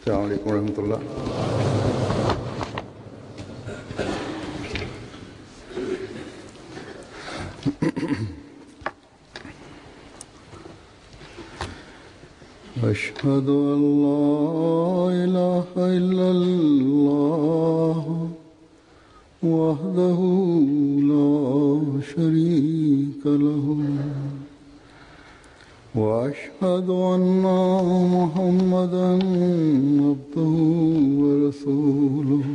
अस्सलाम वालेकुम रहमतुल्लाह। अशहदु अल्ला इलाहा इल्लल्लाह वहदहु ला शरीका लहु वअशहदु अन्ना मुहम्मदन अब्दुहु व रसूलुहु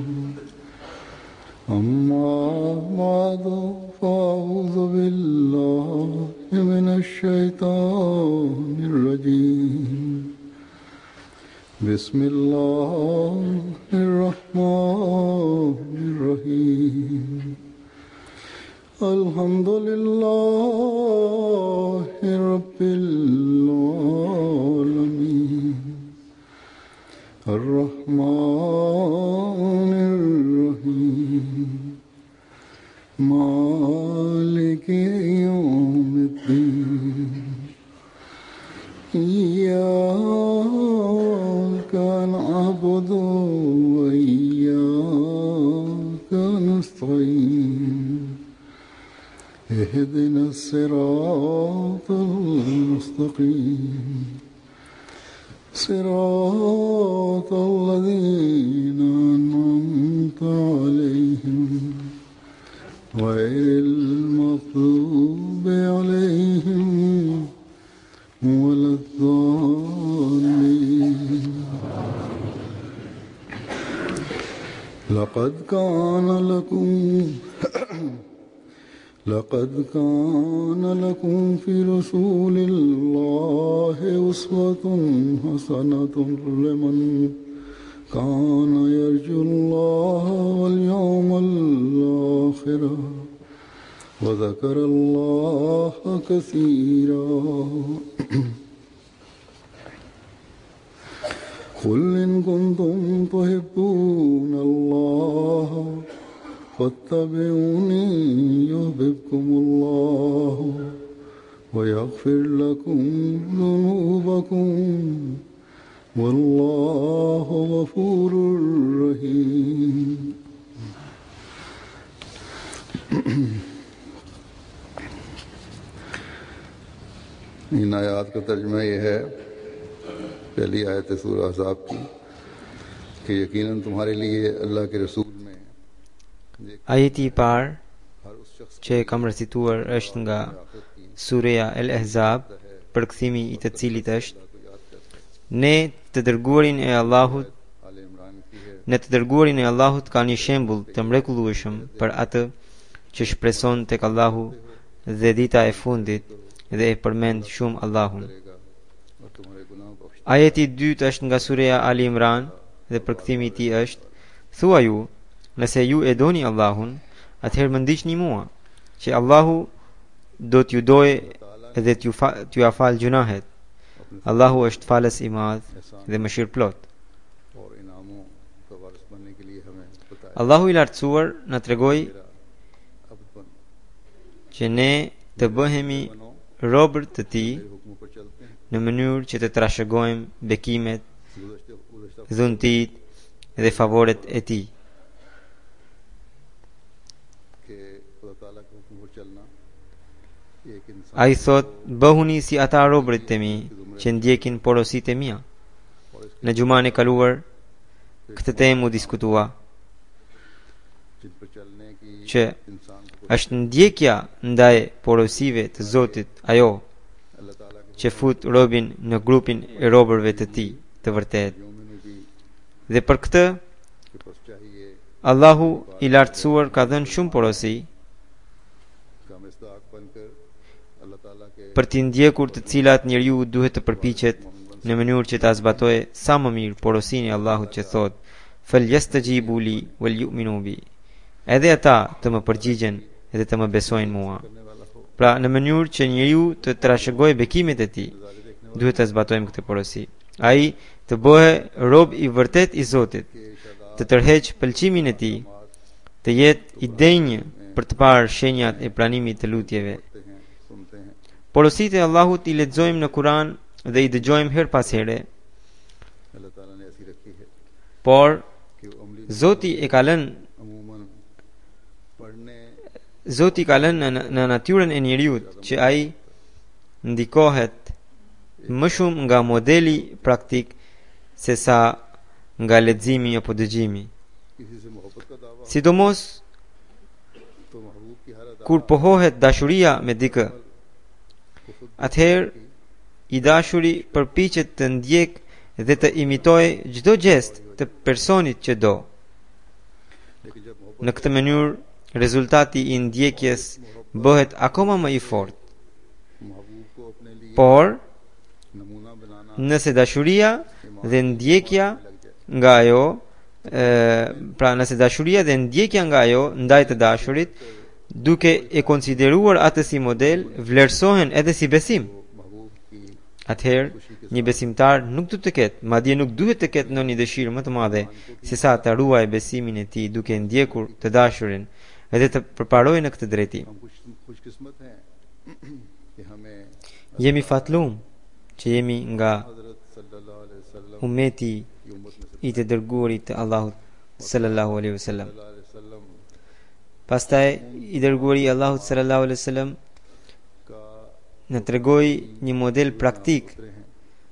अम्मा बअदु फ़अऊज़ु बिल्लाहि मिनश शैतानिर रजीम बिस्मिल्लाहिर रहमानिर रहीम अल्हम्दुलिल्लाहि रब्बिल आलमीन अर्रहमानिर रहीम मालिकि यौमिद्दीन इय्याका नअबुदु व इय्याका नस्तईन इहदिना सिरातल मुस्तकीम सिरातल लज़ीना अनअमता अलैहिम गैरिल मग़्दूबि अलैहिम वलद्दाल्लीन। लक़द कान लकुम फ़ी रसूलिल्लाहि उस्वतुन हसनतुन लिमन कान यर्जुल्लाह वल यौमल आखिर व ज़करल्लाह कसीरा। क़ुल इन कुन्तुम तुहिब्बूनल्लाह फत्तबिऊनी युहब्बिबकुमुल्लाह व यग़फ़िर लकुम ज़ुनूबकुम वल्लाहु गफ़ूरुर रहीम। इन आयात का तर्जुमा यह है, पहली आयत सूरह अहज़ाब की, कि यकीनन तुम्हारे लिए अल्लाह के रसूल में Ajeti parë që e kam recituar është nga Sureja El Ahzab, përkthimi i të cilit është: Ne të dërguarin e Allahut ka një shembull të mrekullueshëm për atë që shpreson tek Allahu dhe dita e fundit dhe e përmend shumë Allahun. Ajeti i dytë është nga Sureja Ali Imran dhe përkthimi i tij është: Thua ju, nëse ju e doni Allahun, atëherë më ndiqni mua, që Allahu do t'ju dojë dhe t'ju afal gjunahet. Allahu është falës i madh dhe mëshirëplot. Allahu i lartësuar na tregoi që ne të bëhemi robër të tij në mënyrë që të trashëgojmë bekimet, dhuntit dhe favoret e tij. A i thot, bëhuni si ata robërit e mi që ndjekin porosit e mia. Në gjuman e kaluar, këtë temë u diskutua, që është ndjekja ndaj porosive të Zotit ajo që fut robin në grupin e robërve të tij të vërtet. Dhe për këtë, Allahu i lartësuar ka dhënë shumë porosi për t'i ndjekur, të cilat njeriu duhet të përpiqet në mënyrë që ta zbatojë sa më mirë porosinë e Allahut që thot: "Falyastajibu li wal yu'minu bi." Edhe ata të më përgjigjen dhe të më besojnë mua. Pra, në mënyrë që njeriu të trashëgojë bekimet e tij, duhet të zbatojmë këtë porosi. Ai të bëhe rob i vërtet i Zotit, të tërheq pëlqimin e tij, të jetë i denjë për të parë shenjat e pranimit të lutjeve. Porositë e Allahut i lexojmë në Kur'an dhe i dëgjojmë her pas here. por कि वो अमली Zoti e ka lënë अमूमन पढ़ने Zoti ka lënë në natyrën e njeriut që ai ndikohet më shumë nga modeli praktik se sa nga leximi apo dëgjimi. किसी से मोहब्बत का दावा Sidomos तो महबूब की हर अदा kur pohohet dashuria me dikë, को खुद atëherë i dashuri përpiqet të ndjek dhe të imitojë çdo gest të personit që do. लेकिन जब मोहब्बत Në këtë mënyrë, rezultati i ndjekjes bëhet akoma më i fortë. महबूब को अपने लिए Por नमूना बनाना nëse dashuria dhe ndjekja लग जाए nga ajo, pra nëse dashuria dhe ndjekja nga ajo ndaj të dashurit, duke e konsideruar atë si model, vlerësohen edhe si besim. तो महबूब की Atëherë, një besimtar nuk do të ketë, madje nuk duhet të ketë ndonjë dëshirë më të madhe se sa ta ruajë besimin e tij duke ndjekur të dashurin edhe të përparojë në këtë drejti. हम खुशकिस्मत हैं कि हमें Jemi fatlum që jemi nga हजरत सल्लल्लाहु अलैहि वसल्लम ummeti की उम्मत में से i të dërguarit të Allahut sallallahu alaihi wasallam. सल्लल्लाहु अलैहि वसल्लम Pastaj i dërguari i Allahut sallallahu alaihi wasallam का na tregoi një model praktik उतरे हैं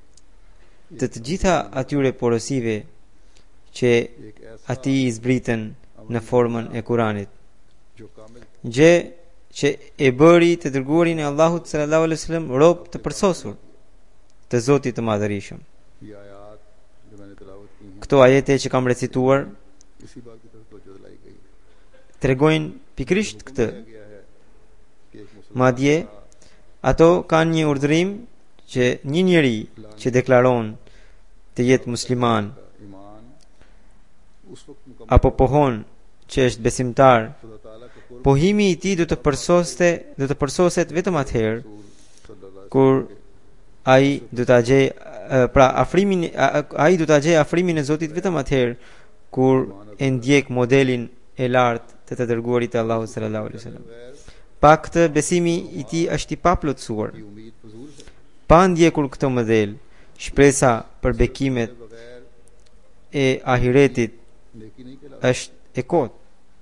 të të gjitha atyre porosive që एक ऐसा ati i zbritën në formën e Kuranit. जो कामिल Gjë që e bëri të dërguarin e Allahut sallallahu alaihi wasallam rob të përsosur të Zotit të Madhërisëm. ये आयात जो मैंने तिलावत की हैं Këto ajete që kam recituar इसी बात की तरफ तवज्जो दिलाई गई tregojnë pikërisht këtë. किया गया है कि एक मुसलमान Madje ato kanë një urdhërim që një njeri që deklaron të jetë musliman का ईमान उस वक्त मुकम्मल apo pohon që është besimtar, खुदा ताला का कुर्ब pohimi i tij do të përsoset vetëm atëherë सल्लल्लाहु kur ai do ta gjej pra afrimin ai do ta gjej afrimin e Zotit vetëm atëherë kur e ndjek modelin e lartë të të dërguarit të Allahut sallallahu alaihi wasallam. Pa këtë besimi i tij është i paplotësuar. की उम्मीद फजूल है Pa ndjekur këtë model, shpresa për bekimet बगैर e ahiretit नेकी नहीं कहलाता është e kotë.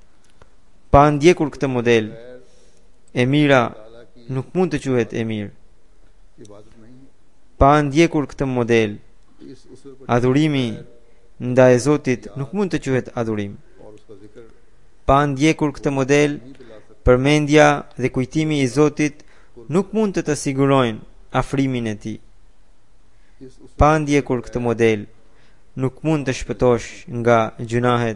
Pa ndjekur këtë model, e mira ताला की nuk mund të quhet e mirë. इबादत नहीं है Pa ndjekur këtë model, इस उसवे पर adhurimi ndaj Zotit nuk mund të quhet adhurim. और उसका जिक्र Pa ndjekur këtë model, नहीं दिला सकता përmendja dhe kujtimi i Zotit nuk mund të sigurojnë afrimin e tij. इस उसवे Pa ndjekur këtë model, nuk mund të shpëtosh nga gjunahet.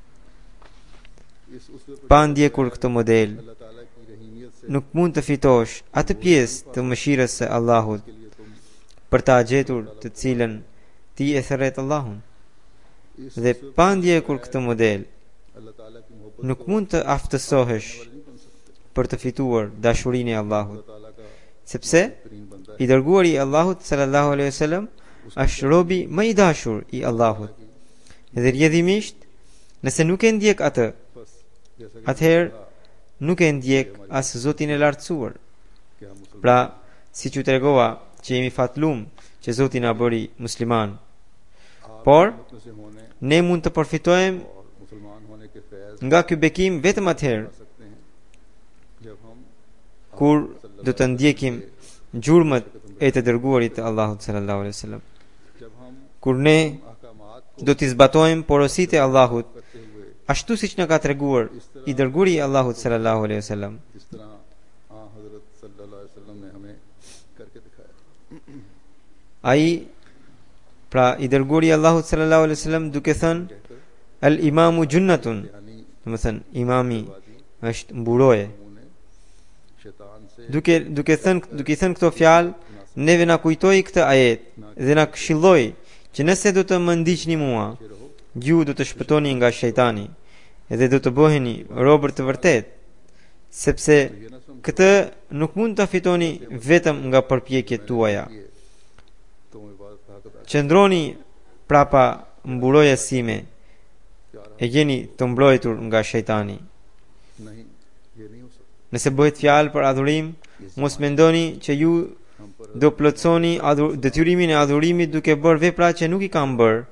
इस उसवे पर Pa ndjekur këtë model, अल्लाह ताला की रहीमियत से nuk mund të fitosh atë pjesë të mëshirës së Allahut के लिए तुम për ta gjetur të cilën ti e thërret Allahun. इस Dhe pa ndjekur këtë model, अल्लाह ताला की मोहब्बत nuk mund të aftësohesh नहीं बन सकते për të fituar dashurinë e Allahut, अल्लाह ताला का sepse बेहतरीन बंदा i dërguari i Allahut sallallahu alaihi wasallam është robi më i dashur i Allahut. Dhe rrjedhimisht, nëse nuk e ndjek atë, बस जैसा कि atëherë nuk e ndjek as Zotin e lartësuar. कि हम मुसलमान Pra, siç u tregova që jemi fatlum që Zoti na bëri musliman, por अपने से होने ne mund të përfitojmë और मुसलमान होने के Faiz nga ky bekim vetëm atëherë सकते हैं जब हम kur do të ndjekim gjurmët e të dërguarit të Allahut sallallahu alaihi wasallam. जब हम Kur ne अहकामात को do t'i zbatojmë porositë e Allahut करते हुए ashtu siç na ka treguar i dërguari i Allahut sallallahu alaihi wasallam. जिस तरह हजरत सल्लल्लाहु अलैहि वसल्लम ने हमें करके दिखाया Ai pra i dërguari i Allahut sallallahu alaihi wasallam duke thënë al imamu junnatun, यानी do të thënë imami është mburoje. उन्होंने शैतान से Duke i thënë këto fjalë, neve na kujtoi këtë ajet dhe na këshilloi që nëse do të më ndiqni mua, ju do të shpëtoni nga shejtani dhe do të bëheni robër të vërtet, sepse këtë nuk mund ta fitoni vetëm nga përpjekjet tuaja. तो इबादत का हक अदा Qëndroni prapa mburojes sime e jeni të mbrojtur nga shejtani. नहीं ये नहीं हो सकता Nëse bëhet fjalë për adhurim, mos mendoni që ju हम पर do plotësoni detyrimin e adhurimit duke bërë vepra që nuk i kam bërë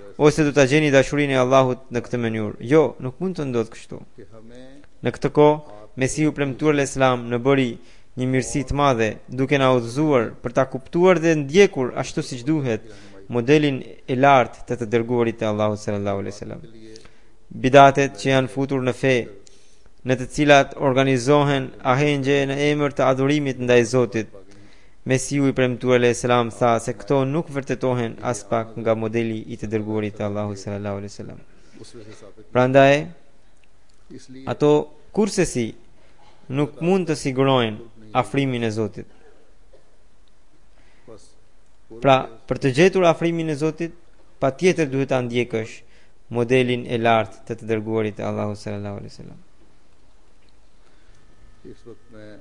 ose do ta gjeni dashurinë e Allahut në këtë mënyrë. Jo, nuk mund të ndodhë kështu. कि हमें Në këtë kohë, Mesihu premtuar e Islam në bëri një mirësi të madhe, duke na udhëzuar për ta kuptuar dhe ndjekur ashtu siç duhet modelin e lartë të të dërguarit të Allahut sallallahu alaihi wasallam. Bidatet që janë futur në fe, në të cilat organizohen ahengje në emër të adhurimit ndaj Zotit, Mesihu i premtuar e Islam tha se këto nuk vërtetohen as pak nga modeli i të dërguarit të Allahut sallallahu alaihi wasallam. उससे साबित Prandaj इसलिए ato kursesi nuk mund të sigurojnë afrimin e Zotit. बस Pra, për të gjetur afrimin e Zotit, patjetër duhet ta ndjekësh modelin e lartë të të dërguarit të Allahut sallallahu alaihi wasallam. इस वक्त में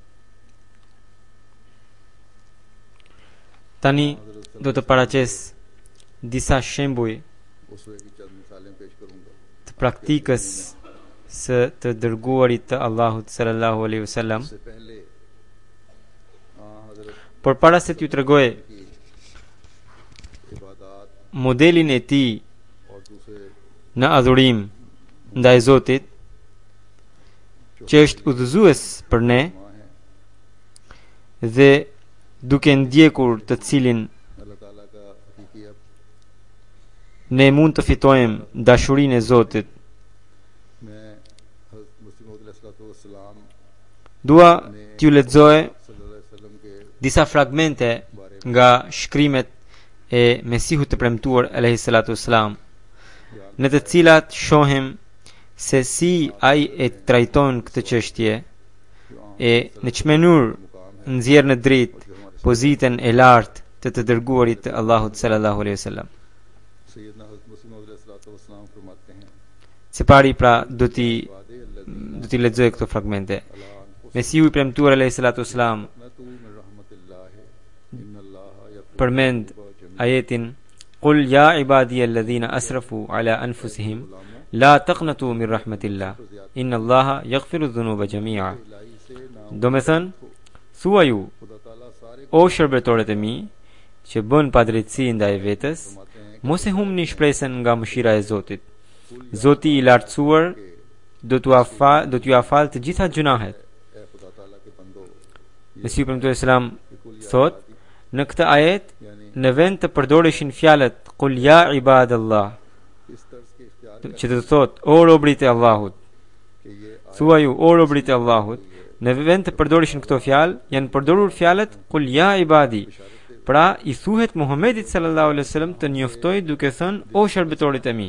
Tani do të paraqes disa shembuj उस वे की चंद मिसालें पेश करूंगा të praktikës së të dërguarit të Allahut sallallahu alaihi wasallam. इससे पहले हजरत Por para se t'ju tregoj की इबादत modelin e tij और दूसरे në adhurim ndaj Zotit, që është udhëzues për ne माँ हैं dhe duke ndjekur të cilin अल्लाह ताला का हकीकी अब ne mund të fitojmë dashurinë e Zotit. मैं हज़रत मुस्लिम अलैहिस्सलाम Dua t'ju lexoj सल्लल्लाहु अलैहि वसल्लम के disa fragmente nga shkrimet e Mesihut të premtuar alayhi salatu wassalam, në të cilat shohim se si ai e trajton këtë çështje e në çmë mënyrë nxjerr në dritë pozitën e lartë të dërguarit të Allahut sallallahu alaihi wasallam. सैयदना हज़रत मुस्लिम अलैहिस्सलाम फरमाते हैं Se pari pra do t'i वादे अल्लाह do t'i lexoj këto fragmente. Mesihu i premtuar alayhi salatu wassalam तू मिन रहमतिल्लाह इन्नल्लाह यग़फिरु përmend ajetin Qul ya ibadiyalladhina asrafu ala anfusihim la taqnatu min rahmatillah inna Allaha yaghfiru dhunuba jami'a. Do me thënë, thua ju, खुदा ताला सारे o shërbetorët e mi që bën padrejtësi ndaj vetes, mos e humni shpresën nga mëshira e Zotit. Zoti i lartësuar do t'ju afal të gjitha gjunahet. ए खुदा ताला के बंदो Mesihu premtuar selam thot në këtë ajet यानी në vend të përdoreshin fjalët Qul ya ibadallah, इस तर्ज के इख्तियार që do të thot o robrit e Allahut, कि ये thua ju o robrit e Allahut, në vend të përdoreshin këto fjalë janë përdorur fjalët Qul ya ibadi. Pra i thuhet Muhamedit sallallahu alaihi wasallam të njoftoj duke thënë o shërbetorit e mi.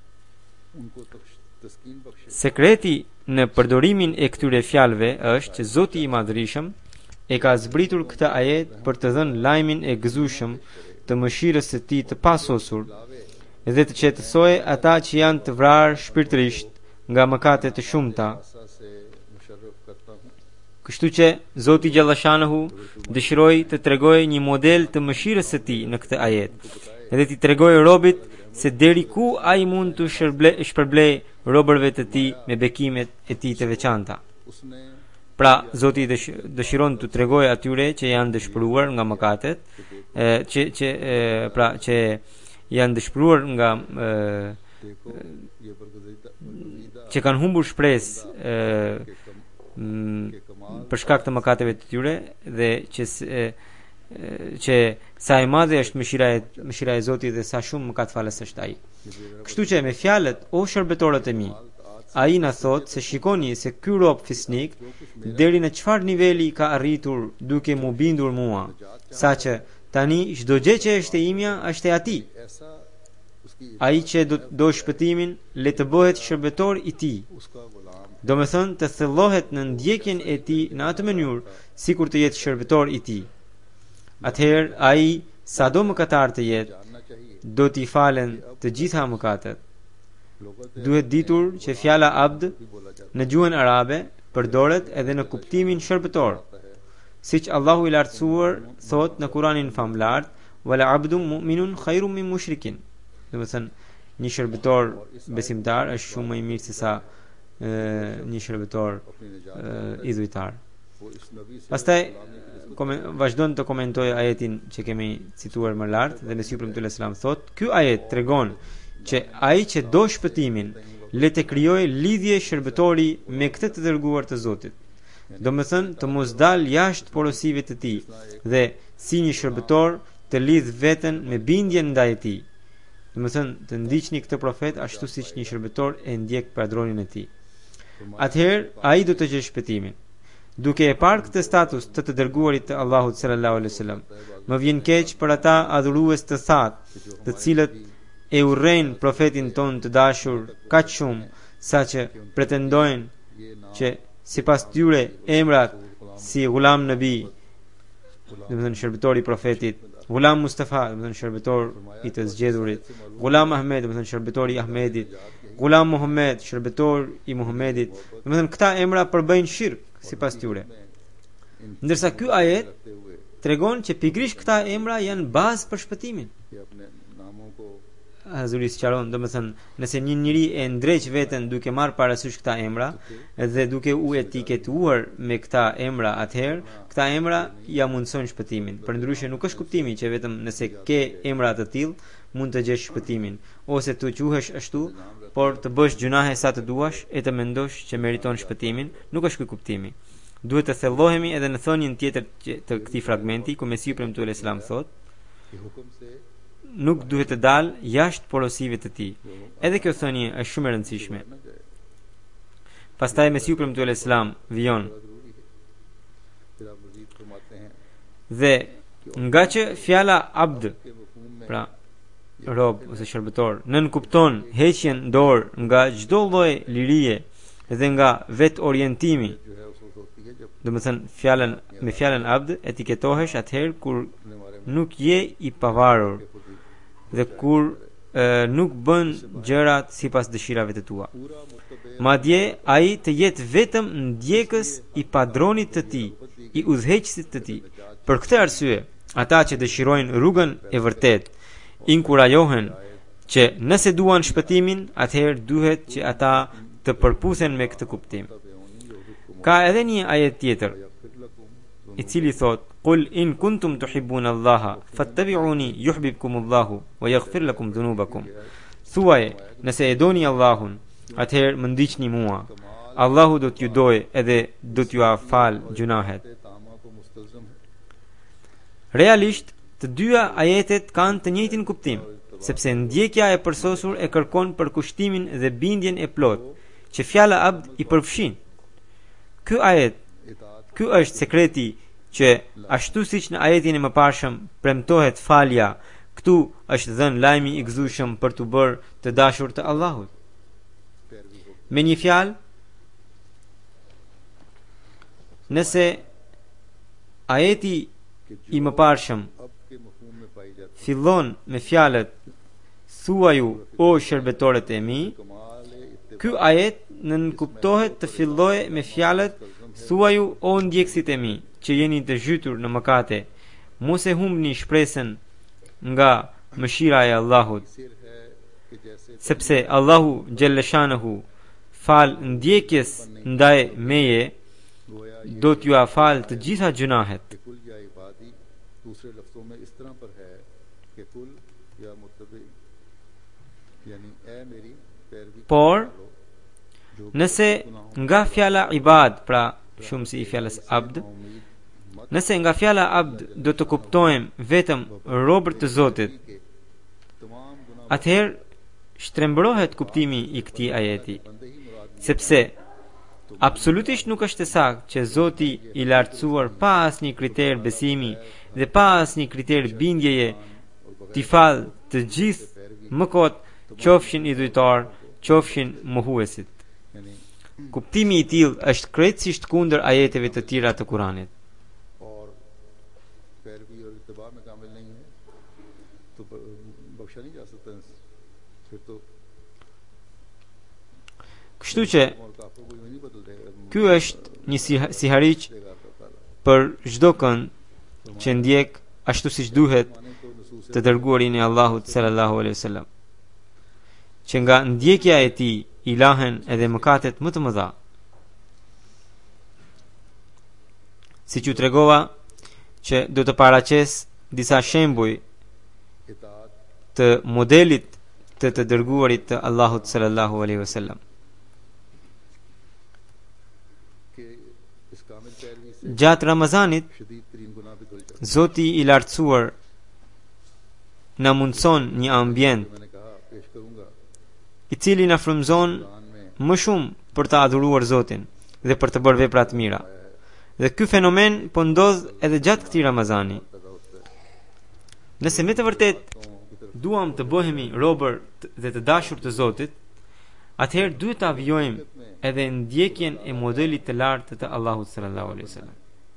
उनको तस्कीन बख्शे Sekreti në përdorimin e këtyre fjalëve është që Zoti i Madhërisëm e ka zbritur këtë ajet për të dhënë lajmin e gëzueshëm të mëshirës së tij të pasosur dhe të qetësojë ata që janë të vrarë shpirtërisht nga mëkate të shumta. आशा से मुशर्रफ करता हूँ Kështu që Zoti Gjallëshanehu dëshiroi të tregojë një model të mëshirës së tij në këtë ajet dhe t'i tregojë robit se deri ku ai mund të shpërblej robërve të tij me bekimet e tij të veçanta. उसने Pra Zoti dëshiron të tregojë atyre që janë dëshpëruar nga mëkatet, që janë dëshpëruar nga देखो ये बरगुज़ीदा që kanë humbur shpresë për shkak të mëkateve të tyre dhe që sa e madhe është mëshira e Zotit dhe sa shumë mëkatfalës është ai. Kështu që me fjalët o shërbetorët e mi, ai na thot se shikoni se ky rob fisnik deri në çfarë niveli ka arritur duke mu bindur mua, saqë tani çdo gjë që është e imja është e atij. ऐसा उसकी Ai që do shpëtimin le të bëhet shërbetor i tij. उसका गुलाम Do me thënë të thellohet në ndjekjen e ti në atë mënyrë si kur të jetë shërbetor i ti. Atëherë ai sa do mëkatar të jetë जानना चाहिए do t'i falen të gjitha mëkatet. लोगों Duhet ditur që fjala abd भी बोला जाता në gjuhën arabe përdoret edhe në kuptimin shërbetor, है siç Allahu i lartësuar thot në Kur'anin famlart wala abdun mu'minun khairun min mushrikin. Do me thënë një shërbetor besimtar është shumë më i mirë se sa një shërbetor अपनी निजात idhujtar. वो इस नबी से Pastaj vazhdon të komentoj ajetin që kemi cituar më lart dhe Mesiu premtues selam thot, ky ajet tregon që ai që do shpëtimin le të krijojë lidhje shërbëtori me këtë të dërguar të Zotit. Domethënë të mos dal jashtë porosive të tij dhe si një shërbëtor të lidh veten me bindje ndaj tij. Domethënë të ndiqni këtë profet ashtu siç një shërbëtor e ndjek padronin e tij. Atëherë ai do të gjejë shpëtimin. Duke e parë këtë status të dërguarit të Allahut sallallahu alaihi wasallam, më vjen keq për ata adhurues të thatë, të cilët e urrejnë profetin ton të dashur kaq shumë saqë pretendojnë që sipas tyre emrat si Ghulam Nabi, domethënë shërbëtori i profetit, Ghulam Mustafa, domethënë shërbëtor i të zgjedhurit, Ghulam Ahmed, domethënë shërbëtori i Ahmedit, Ghulam Muhammed, shërbëtor i Muhammedit, domethënë këta emra përbëjnë shirk sipas tyre. Ndërsa ky ajet tregon që pikërisht këta emra janë bazë për shpëtimin. Hazuri sqaron, domethënë nëse një njeri e ndreq veten duke marrë parasysh këta emra dhe duke u etiketuar me këta emra, atëherë këta emra ja mundsojnë shpëtimin. Përndryshe nuk është kuptimi që vetëm nëse ke emra të tillë mund të gjesh shpëtimin, ose të quhesh ashtu, por të bësh gjunahe sa të duash e të mendosh që meriton shpëtimin, nuk është ky kuptimi. Duhet të thellohemi edhe në thënien tjetër të këtij fragmenti ku Mesiu premtues selam thot, nuk duhet të dal jashtë porosive të tij. Edhe kjo thënie është shumë e rëndësishme. Pastaj Mesiu premtues selam vijon. Dhe nga që fjala abd, pra rob ose shërbëtor, nën kupton heqjen dorë nga çdo lloj lirie dhe nga vet orientimi. Domethënë me fjalën abd etiketohesh atëherë kur nuk je i pavarur dhe kur nuk bën gjërat sipas dëshirave të tua. Madje ai të jetë vetëm ndjekës i padronit të tij, i udhëheqësit të tij. Për këtë arsye, ata që dëshirojnë rrugën e vërtetë inkurajohen që nëse duan shpëtimin, atëherë duhet që ata të përputhen me këtë kuptim. Ka edhe një ajet tjetër i cili thot, qul in kuntum tuhibbuna Allaha fattabi'uni yuhibbukumullahu wa yaghfir lakum dhunubakum. Thuaj, nëse e doni Allahun, atëherë më ndiqni mua. Allahu do t'ju dojë edhe do t'ju afal gjunahet. Realisht të dyja ajetet kanë të njëjtin kuptim, sepse ndjekja e përsosur e kërkon përkushtimin dhe bindjen e plot, që fjala abd i përfshin. Ky është sekreti që ashtu siç në ajetin e mëparshëm premtohet falja, këtu është dhënë lajmi i gëzueshëm për të bërë të dashur të Allahut. Me një fjalë, nëse ajeti i mëparshëm fillon me fjalët thuaju o shërbëtorët e mi, ky ajet nënkuptohet të fillojë me fjalët thuaju o ndjekësit e mi që jeni të zhytur në mëkate, mos e humbni shpresën nga mëshira e Allahut, sepse Allahu xhelleshanahu fal ndjekjes ndaj meje do t'ju afal të gjitha gjunahet. Por nëse nga fjala ibad, pra shumë si i fjalës abd, nëse nga fjala abd do të kuptojmë vetëm robër të Zotit, atëherë shtrembrohet kuptimi i këtij ajeti, sepse absolutisht nuk është e saktë që Zoti i lartësuar pa asnjë kriter besimi dhe pa asnjë kriter bindjeje t'i falë të gjithë mëkot, qofshin idhujtar, qofshin mohuesit. Kuptimi i tillë është krejtësisht kundër ajeteve të tjera të Kuranit. Kështu që ky është një sihariq për çdo kënd që ndjek ashtu siç duhet të dërguarin e Allahut sallallahu alaihi wasallam, që nga ndjekja e tij i lahen edhe mëkatet më të mëdha. Siç ju tregova, që do të paraqes disa shembuj इताअत të modelit të dërguarit të Allahut sallallahu alaihi wasallam. के इस कामिल पैरवी से Gjatë Ramazanit, शदीद तरीन गुनाह भी धुल जाते Zoti i lartësuar na mundson një ambient हैं। मैंने कहा पेश करूंगा i cili na frymëzon Quran में më shumë për të adhuruar Zotin dhe për të bërë vepra të mira. Dhe ky fenomen po ndodh edhe gjatë këtij Ramazani. पैदा होता है Nëse me të vërtet तो की तरफ duam të bëhemi robër dhe të dashur të Zotit, atëherë duhet të avijojmë edhe ndjekjen e modelit të lartë të Allahut sallallahu alaihi wasallam.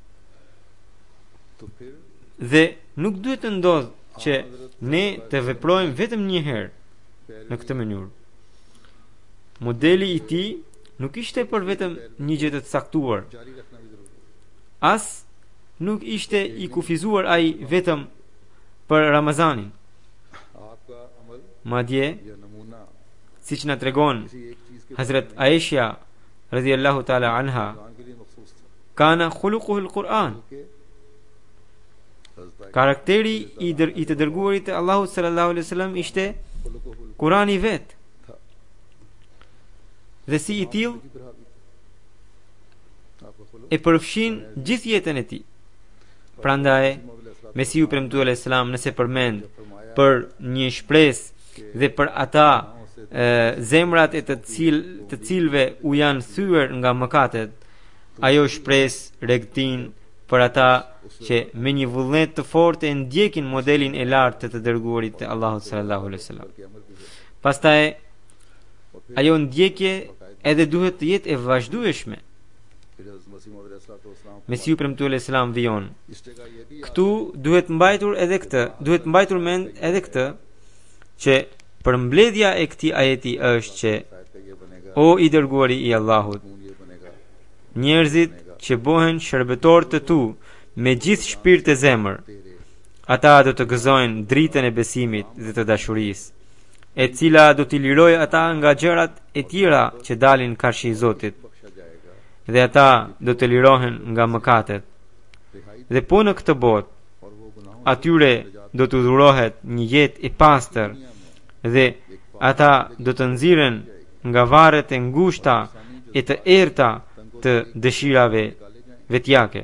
तो फिर Dhe nuk duhet të ndodh që ne të veprojmë vetëm një herë në këtë mënyrë. Modeli i tij nuk ishte për vetëm një gjë të caktuar, जारी रखना भी जरूरी है। as nuk ishte i kufizuar ai vetëm për Ramazanin. आपका अमल Madje, या नमूना siç na tregon किसी एक चीज के Hazrat Aisha radhiyallahu ta'ala anha, Quran के लिए मखसूस था kana khuluquhu al-Quran. कि हज़रत Karakteri i të dërguarit të Allahut sallallahu alaihi wasallam ishte खुलुकुहुल Kurani vet. था Dhe si i tillë की तरह भी था। आपका खुलुक e përfshin gjithë jetën e tij. Prandaj Mesiu premtuar alayhis salam nëse përmend për një shpresë dhe për ata zemrat e të cilëve u janë thyer nga mëkatet, ajo shpresë regtin për ata që me një vullnet të fortë e ndjekin modelin e lartë të dërguarit të Allahut sallallahu alaihi wasallam. के अमल भी है Pastaj ajo ndjekje edhe duhet të jetë e vazhdueshme. फिर हज़रत मसीह मौद अलैहिस्सलाम Mesiu premtuar alayhis salam vijon: इस जगह ये भी Këtu duhet mbajtur mend edhe këtë që përmbledhja e këtij ajeti është që शायद का ये बनेगा o i dërguari i Allahut, खून ये बनेगा njerëzit që bëhen shërbetor të tu me gjithë shpirt e zemër, तेरे ata do të gëzojnë dritën e besimit dhe të dashurisë, e cila do t'i lirojë ata nga gjërat e tjera që dalin karshi i Zotit, बख्शा जाएगा dhe ata do të lirohen nga mëkatet. रिहाई Dhe po në këtë botë, और वो गुनाहों atyre do t'u dhurohet një jetë e pastër dhe ata do të nxiren nga varret e ngushta e të errta të dëshirave vetjake.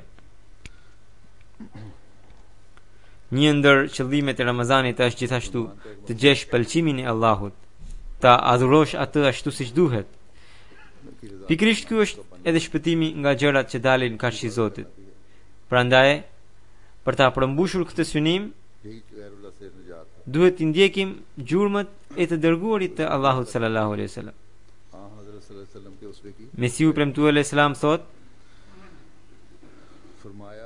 Një ndër qëllimet e Ramazanit është gjithashtu të gjesh pëlqimin e Allahut, ta adhurosh atë ashtu siç duhet. Pikërisht ky është edhe shpëtimi nga gjërat që dalin karshi Zotit. Prandaj, për ta përmbushur këtë synim, यही गैरुल्लाह से निजात है। duhet të ndjekim gjurmët e të dërguarit të Allahut sallallahu alaihi wasallam. हाँ हज़रत सल्लल्लाहु अलैहि वसल्लम के उसवे की Mesiu premtuar alayhis salam thot: फरमाया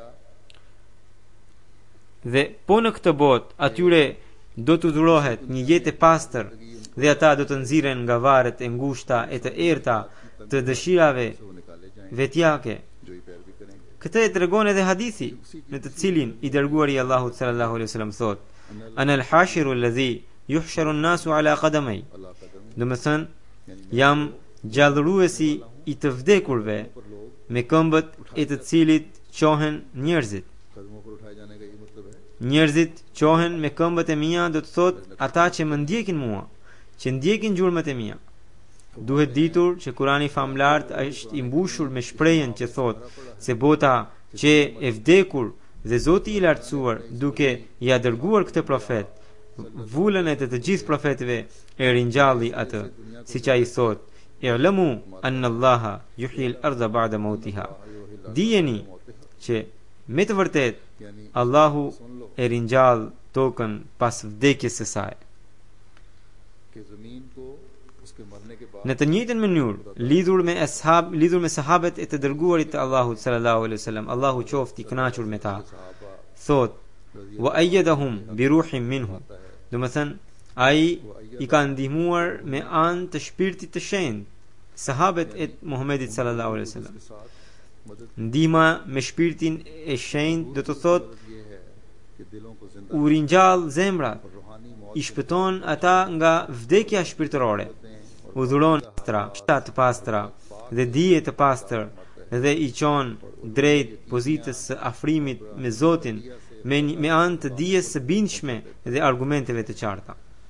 Dhe po në këtë botë atyre do t'u dhurohet një jetë e pastër dhe ata do të nxiren nga varret e ngushta e të errta të dëshirave वो निकाले जाएं vetjake. जो ही पैरवी करेंगे। Këtë e tregon edhe hadithi në të cilin i dërguari i Allahut sallallahu alaihi wasallam thot: Ana al-hashiru alladhi yuhsharu an-nasu ala qadamay. Allah Kadam Do të thënë, jam gjallëruesi i të vdekurve पर लोग me këmbët e të cilit qohen njerëzit. कदमों पर उठाए जाने का ये मतलब है Njerëzit qohen me këmbët e mia, do të thot ata që më ndjekin mua, që ndjekin gjurmët e mia. Duhet ditur që Kurani famlart është i mbushur me shprehjen që thot se bota që e vdekur dhe Zoti i lartësuar duke ia dërguar këtë profet, vullën e të gjithë profetëve e ringjalli atë, siç ai thot: "I'lamu anna Allaha yuhyi al-ardha ba'da mawtiha." Dijeni që me të vërtetë यानी Allahu e ringjall tokën pas vdekjes së saj. कि जमीन को उसके मरने के बाद Në të njëjtën mënyrë, lidhur me sahabët e të dërguarit të Allahut sallallahu alaihi wasallam, Allahu qoftë i kënaqur me ta, सहाबा thot: "Wa ayyadahum bi ruhin minhu." Do të thënë, ai i ka ndihmuar me anë të shpirtit të shenjtë sahabët e Muhamedit sallallahu alaihi wasallam. के साथ मदद Ndihma me shpirtin e shenjtë do të thotë ये है कि दिलों को जिंदा u ringjall zemrat, और रूहानी मौत i shpëton ata nga vdekja shpirtërore, u dhuron pastra, shtat të pastra dhe dije të pastër dhe i çon drejt pozitës së afrimit me Zotin me anë të dijes së bindshme dhe argumenteve të qarta.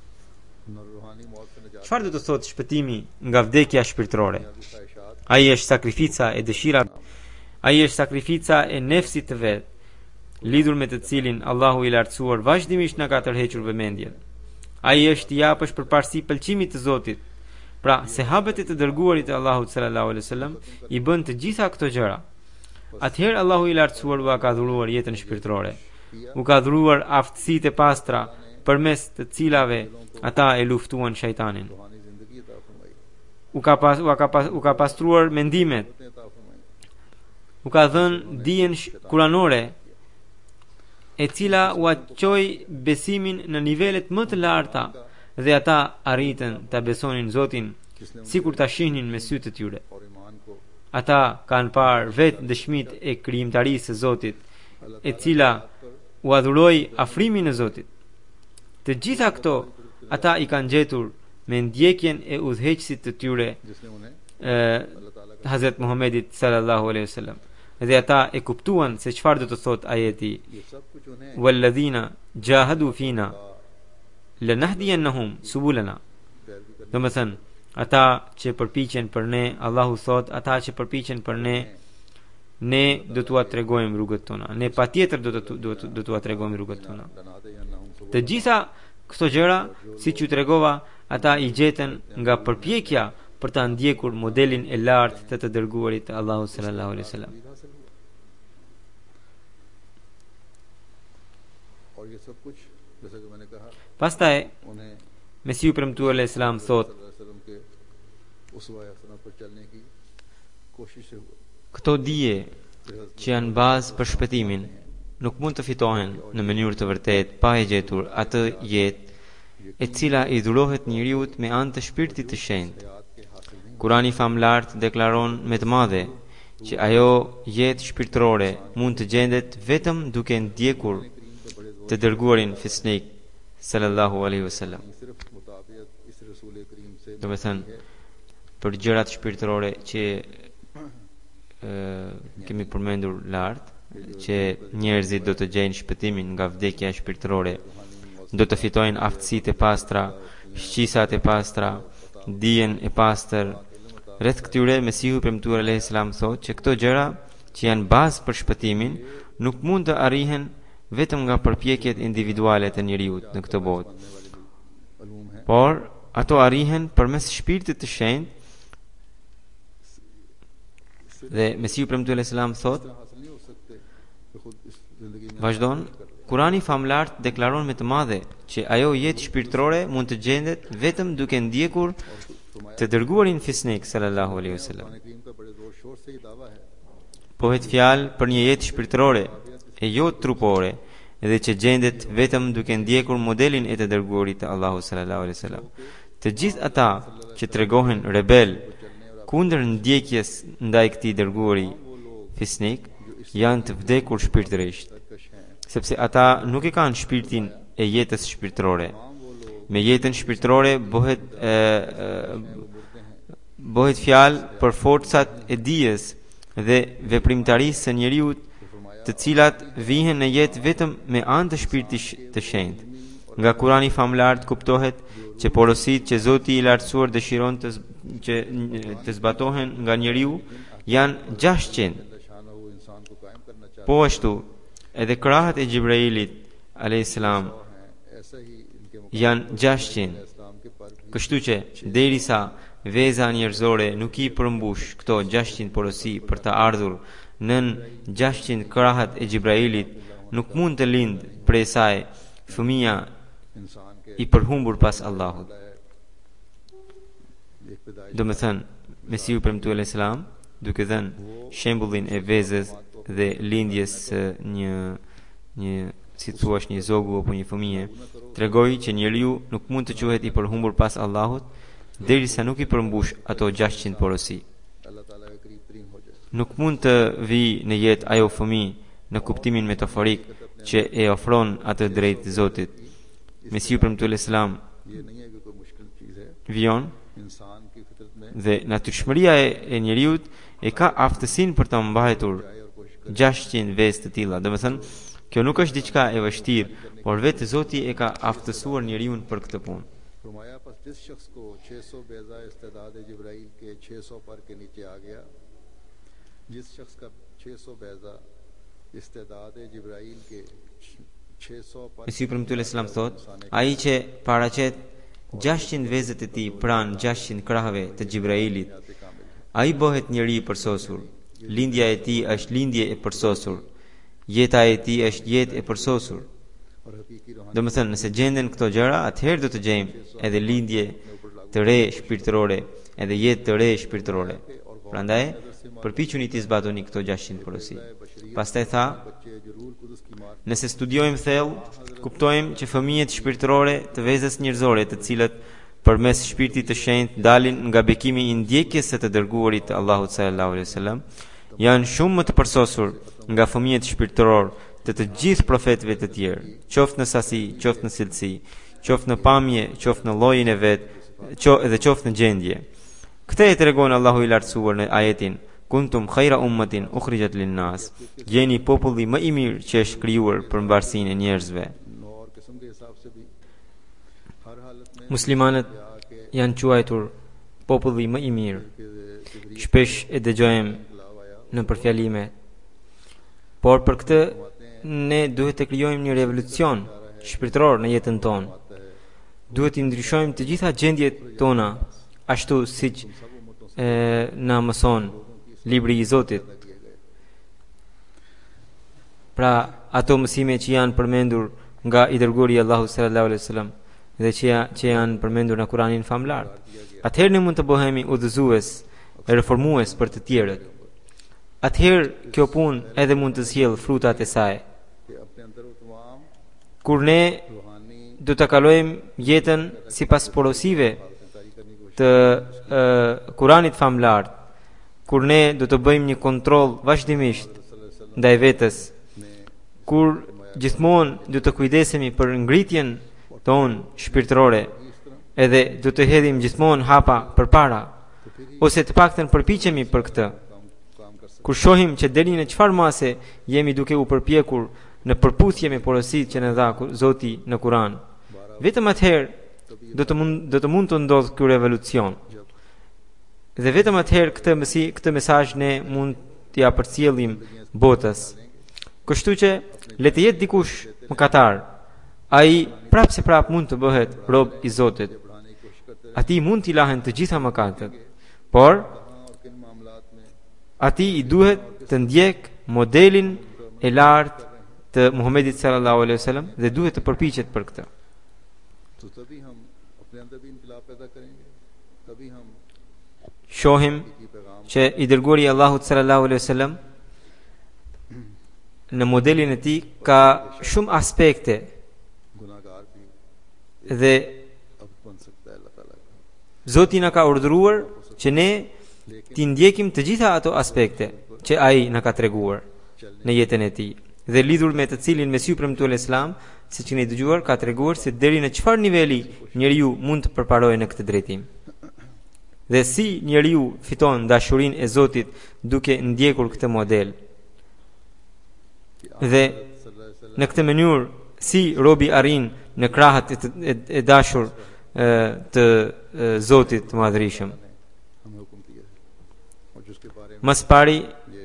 Çfarë do të thotë shpëtimi nga vdekja shpirtërore? Ai është sakrifica e dëshirave, ai është sakrifica e nefsit të vet, lidhur me të cilin Allahu i lartësuar vazhdimisht na ka tërhequr vëmendjen. Ai është i japësh përparësi pëlqimit të Zotit. Pra, sahabët e të dërguarit e Allahut sallallahu alaihi wasallam i bën të gjitha këto gjëra. Atëherë Allahu i lartësuar u ka dhuruar jetën shpirtërore. U ka dhuruar aftësitë e pastra përmes të cilave ata e luftuan shejtanin. U ka pastruar mendimet. U ka dhënë dijen kuranore, e cila u aqoi besimin në nivelet më të larta dhe ata arritën ta besonin Zotin sikur ta shihnin me sytë të tyre. Ata kanë parë vetë dëshmit e krijimtarisë së Zotit, e cila u adhuroi afrimin e Zotit. Të gjitha këto ata i kanë gjetur me ndjekjen e udhëheqësit të tyre, Hazrat Muhammedit sallallahu alaihi wasallam. Dhe ata e kuptuan se çfarë do të thotë ajeti walladhina jahadu fina lanahdiyannahum subulana. Do të thënë, ata që përpiqen për ne, Allahu thot, ata që përpiqen për ne do t'ua tregojmë rrugët tona. Ne patjetër do t'ua tregojmë rrugët tona. Të gjitha këto gjëra, siç ju tregova, ata i gjetën nga përpjekja për ta ndjekur modelin e lartë të dërguarit të Allahut sallallahu alaihi wasallam. Pastaj Mesiu premtuar alayhis salam thot, këto dije që janë bazë për shpëtimin nuk mund të fitohen në mënyrë të vërtetë pa e gjetur atë jetë e cila i dhurohet njeriut me anë të shpirtit të shenjtë. Kurani famlart deklaron me të madhe që ajo jetë shpirtërore mund të gjendet vetëm duke ndjekur të dërguarin fisnik sallallahu alaihi wasallam. Do të thënë, për gjërat shpirtërore që kemi përmendur lart, që njerëzit do të gjejnë shpëtimin nga vdekja shpirtërore, do të fitojnë aftësitë e pastra, shqisat e pastra, dijen e pastër. Rreth këtyre Mesihu premtuar alayhis salam thotë që këto gjëra që janë bazë për shpëtimin nuk mund të arrihen vetëm nga përpjekjet individuale të njeriut në këtë botë, por ato arrihen përmes shpirtit të shenjtë. Dhe Mesihu premtuar alayhis salam thotë, vazhdon, Kurani famlart deklaron me të madhe që ajo jetë shpirtërore mund të gjendet vetëm duke ndjekur të dërguarin fisnik sallallahu alaihi wasallam. Pohet fjalë për një jetë shpirtërore e jo trupore, edhe që gjendet vetëm duke ndjekur modelin e të dërguarit të Allahu sallallahu alaihi wasallam. Të gjithë ata që tregohen rebel kundër ndjekjes ndaj këtij dërguari fisnik janë të vdekur shpirtërisht, sepse ata nuk e kanë shpirtin e jetës shpirtërore. Me jetën shpirtërore bëhet fjalë për forcat e dijes dhe veprimtarisë së njeriut, të cilat vihen në jetë vetëm me anë të shpirtit të shenjtë. Nga Kurani famlart kuptohet që porositë që Zoti i lartësuar dëshiron të zbatohen nga njeriu janë 600. Po ashtu, edhe krahët e Gjibrailit alayhis salam janë 600. Kështu që derisa veza njerëzore nuk i përmbush këto 600 porosi për të ardhur nën 600 krahët e Gjibrailit, nuk mund të lind prej saj fëmia i përhumbur pas Allahut. Do me thënë, Mesihu premtuar alayhis salam, duke dhënë shembullin e vezës dhe lindjes së një si thua një zogu apo një fëmije, tregoi që njeriu nuk mund të quhet i përhumbur pas Allahut derisa nuk i përmbush ato 600 porosi. Nuk mund të vi në jetë ajo fëmijë në kuptimin metaforik që e ofron atë drejt Zotit. Mesihu premtuar alayhis salam vion dhe natyrshmëria e njeriut e ka aftësinë për të mbajtur 600 vezë të tilla. Domethënë, kjo nuk është diçka e vështirë, por vetë Zoti e ka aftësuar njeriu për këtë punë. फरमाया बस जिस शख्स को 600 बेजा इस्तेदाद जिब्राइल के 600 पर के नीचे आ गया, जिस शख्स का 600 बेजा इस्तेदाद जिब्राइल के 600 पर Mesih premtues Islam thot, ai që paraqet 600 vezët e tij pranë 600 krahëve të Jibrailit, ai bëhet njeri i përsosur. Lindja e tij është lindje e përsosur. Jeta e tij është jetë e përsosur. Domethënë, nëse gjenden këto gjëra, atëherë do të gjejmë edhe lindje të re shpirtërore, edhe jetë të re shpirtërore. Prandaj, përpiquni të zbatoni këto 600 porosi. Pastaj tha, nëse studiojmë thellë, kuptojmë që fëmijët shpirtërore të vezës njerëzore, të cilët përmes shpirtit të shenjtë dalin nga bekimi i ndjekjes së të dërguarit të Allahut sallallahu alaihi wasallam, janë shumë më të përsosur nga fëmijët shpirtëror të gjithë profetëve të tjerë, qoftë në sasi, qoftë në cilësi, qoftë në pamje, qoftë në llojin e vet, edhe qoftë në gjendje. Këtë e tregon Allahu i lartësuar në ajetin Kuntum khayra ummatin ukhrijat lin-nas. Jeni populli më i mirë që është krijuar për mbarsinë e njerëzve. Muslimanët janë quajtur populli më i mirë. Shpesh e dëgjojmë në përfjalime. Por për këtë ne duhet të krijojmë një revolucion shpirtëror në jetën tonë. Duhet të ndryshojmë të gjitha gjendjet tona, ashtu siç na mëson libri i Zotit. Pra, ato mësime që janë përmendur nga i dërguari i Allahut sallallahu alaihi wasallam dhe që janë përmendur në Kur'anin famlar. Atëherë ne mund të bëhemi udhëzues e reformues për të tjerët. Atëherë kjo punë edhe mund të sjellë frutat e saj. Kur ne do të kalojmë jetën sipas porosive të Kur'anit famlar, kur ne do të bëjmë një kontroll vazhdimisht ndaj vetes, kur gjithmonë do të kujdesemi për ngritjen tonë shpirtërore, edhe do të hedhim gjithmonë hapa përpara, ose të paktën përpiqemi për këtë. Kur shohim që deri në çfarë mase jemi duke u përpjekur në përputhje me porositë që na dha Zoti në Kur'an, vetëm atëherë do të mund të ndodhë ky revolucion. Dhe vetëm atëherë këtë mesazh ne mund t'ia përcjellim botës. Kështu që le të jetë dikush mëkatar, ai prapë mund të bëhet rob i Zotit. Atij mund t'i lahen të gjitha mëkatet, por atij i duhet të ndjek modelin e lartë të Muhamedit sallallahu alaihi wasallam dhe duhet të përpiqet për këtë. Shohim që i dërguari i Allahut sallallahu alaihi wasallam në modelin e tij ka shumë aspekte dhe Zoti na ka urdhëruar që ne t'i ndjekim të gjitha ato aspekte që ai na ka treguar në jetën e tij, dhe lidhur me të cilin Mesiu premtuar Islam, siç keni dëgjuar, ka treguar se deri në çfarë niveli njeriu mund të përparojë në këtë drejtim. Dhe si njeriu fiton dashurinë e Zotit duke ndjekur këtë model. Dhe në këtë mënyrë si robi arrin në krahët e dashur të Zotit të Madhërisëm. Mas pari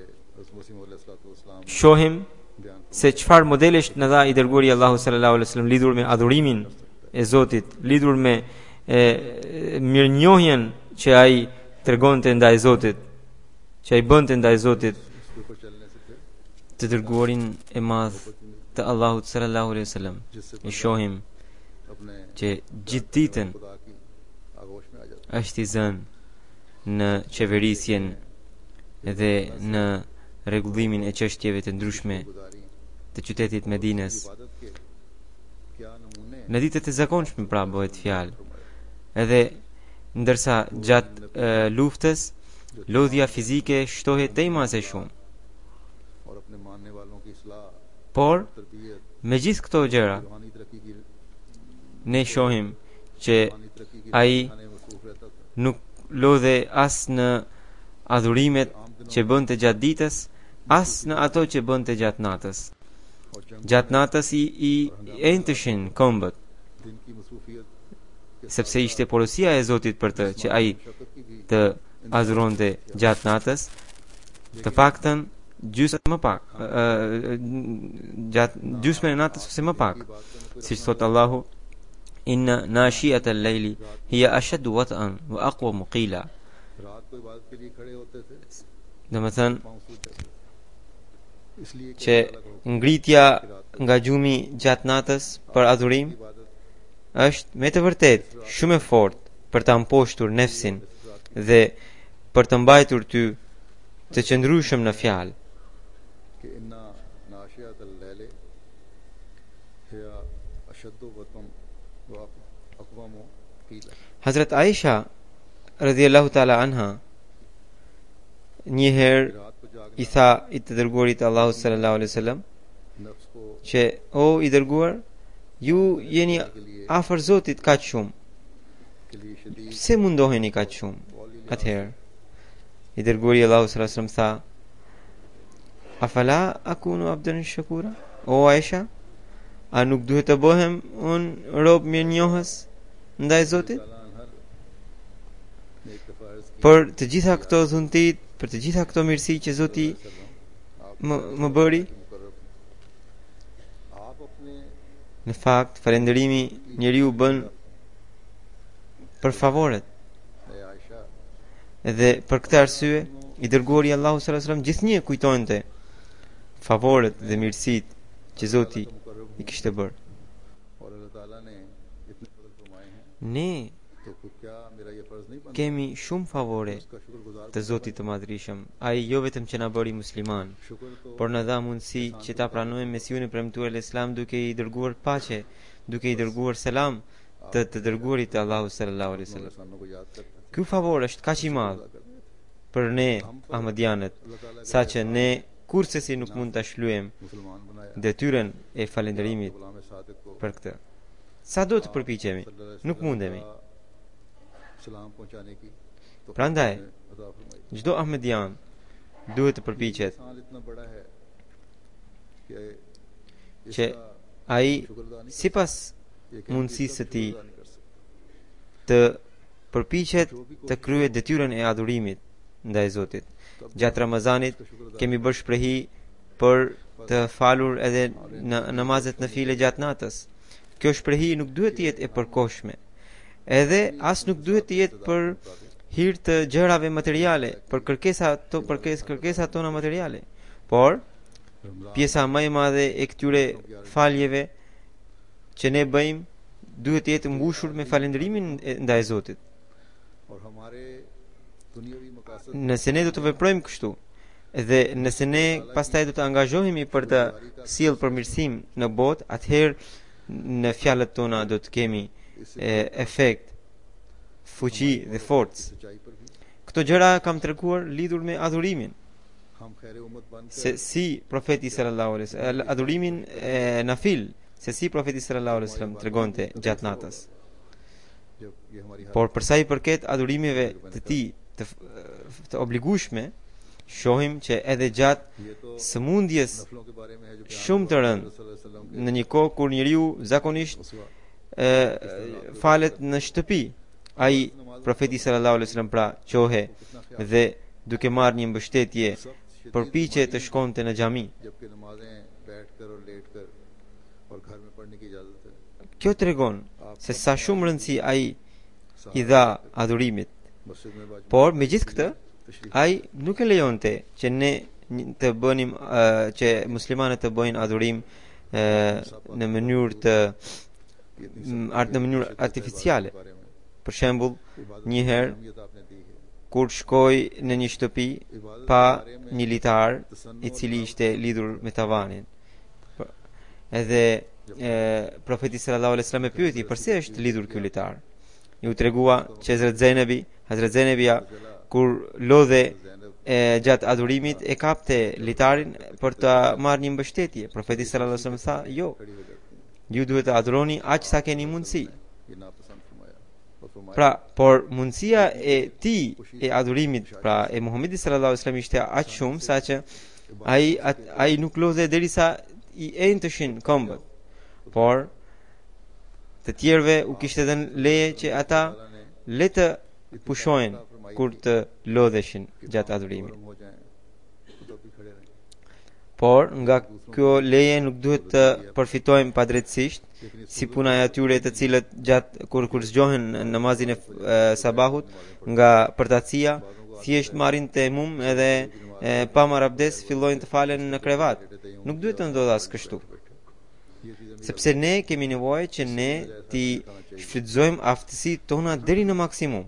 shohim se çfarë modelesh në dha i dërguari i Allahut sallallahu alaihi wasallam lidhur me adhurimin e Zotit, lidhur me mirënjohjen që ai tregonte ndaj Zotit, që ai bënte ndaj Zotit. Të dërguarin e madh të Allahut sallallahu alaihi wasallam i shohim që gjithë ditën është i zënë në qeverisjen dhe në rregullimin e çështjeve të ndryshme të qytetit Medinës. Në ditët e zakonshme pra bëhet fjalë. Edhe ndërsa gjatë luftës lodhja fizike shtohet tej mas e shumë. Por me gjithë këto gjëra ne shohim që ai nuk lodhe as në adhurimet që bënte gjatë ditës, as në ato që bënte gjatë natës. Gjatë natës i entëshin këmbët, sepse ishte porosia e Zotit për të që ai të adhuronte gjatë natës, të paktën gjysmë më pak, gjatë gjysmën e natës ose më pak, siç thot Allahu: inna nashi'at al-layli hiya ashaddu wat'an wa aqwamu qila. Domethënë që ngritja nga gjumi gjatë natës për adhurim është me të vërtet shumë e fortë për ta mposhtur nefsin dhe për të mbajtur ty të qëndrueshëm në fjalë. Hazrat Aisha radhiyallahu ta'ala anha njëherë i tha i të dërguarit Allahu sallallahu alaihi wasallam që o i dërguar, ju jeni afër Zotit kaq shumë, pse mundoheni kaq shumë? Atëherë i dërguari Allahu sallallahu alaihi wasallam tha: afala akunu abdan shakura? O Aisha, a nuk duhet të bëhem unë rob mirënjohës ndaj Zotit? Për të gjitha këto dhuntit, për të gjitha këto mirësi që Zoti më bëri. Në fakt, falënderimi njeriu bën për favoret. Edhe për këtë arsye, i dërguari Allahu sallallahu alaihi wasallam gjithnjë kujtonte favoret dhe mirësitë që Zoti i kishte bërë. Ne kemi shumë favore të Zotit të Madhrishëm. Ai jo vetëm që na bëri musliman, por na dha mundësi që ta pranojmë Mesiun e premtuar Islam, duke i dërguar paqe, duke i dërguar selam të dërguarit të Allahu sallallahu alaihi wasallam. Ky favor është kaq i madh për ne Ahmadianët, saqë ne kurse nuk mund ta shlyejmë detyrën e falënderimit për këtë. Sa do të përpiqemi, nuk mundemi. Prandaj çdo Ahmedian duhet të përpiqet që ai sipas mundësisë së tij të përpiqet të kryejë detyrën e adhurimit ndaj Zotit. Gjatë Ramazanit kemi bërë shprehi për të falur edhe në namazet në file gjatë natës. Kjo shprehi nuk duhet të jetë e përkohshme, edhe as nuk duhet të jetë për hir të gjërave materiale, për kërkesa tona materiale, por pjesa më e madhe e këtyre faljeve që ne bëjmë duhet të jetë mbushur me falënderimin ndaj Zotit. Nëse ne do të veprojmë kështu, dhe nëse ne pastaj do të angazhohemi për të sjellë përmirësim në botë, atëherë në fjalët tona do të kemi efekt, fuqi dhe forcë. Këto gjëra kam treguar lidhur me adhurimin. Se si profeti sallallahu alaihi wasallam adhurimin nafil, se si profeti sallallahu alaihi wasallam tregonte gjatë natës. Por për sa i përket adhurimeve të tij të obligueshme, shohim që edhe gjatë sëmundjes shumë të rëndë, në një kohë kur njeriu zakonisht falet në shtëpi, ai profeti sallallahu alaihi wasallam pra qohe dhe duke marrë një mbështetje përpiqe të shkonte në xhami. Kjo tregon se sa shumë rëndësi ai i dha adhurimit. Por megjithë këtë, ai nuk e lejonte që ne të bënim që muslimanët të bëjnë adhurim në mënyrë artificiale. Për shembull, një herë kur shkoi në një shtëpi pa një litar i cili ishte lidhur me tavanin, edhe profeti sallallahu alaihi wasallam e pyeti pse është lidhur ky litar. Ju tregua që Hazrat Zenebia kur lodhe gjatë adhurimit e kapte litarin për të marrë një mbështetje. Profeti sallallahu alaihi wasallam tha: "Jo, ju duhet të adhuroni aq sa keni mundësi." फरमाया Pra, por mundësia e tij e adhurimit, pra e Muhamedit sallallahu alaihi wasallam ishte aq shumë saqë ai nuk lodhe derisa i entëshin këmbët. Por të tjerëve u kishte dhënë leje që ata le të pushojnë kur të lodheshin gjatë adhurimit. हो जाएं तो तब भी खड़े रहें Por nga kjo leje nuk duhet të përfitojmë padrejtësisht, si puna e atyre të cilët gjatë kur zgjohen në namazin e sabahut nga përtatësia, thjesht marrin temum edhe pa marrë abdes fillojnë të falen në krevat. Nuk duhet të ndodhë as kështu. Sepse ne kemi nevojë që ne ti shfrytëzojmë aftësitë tona deri në maksimum.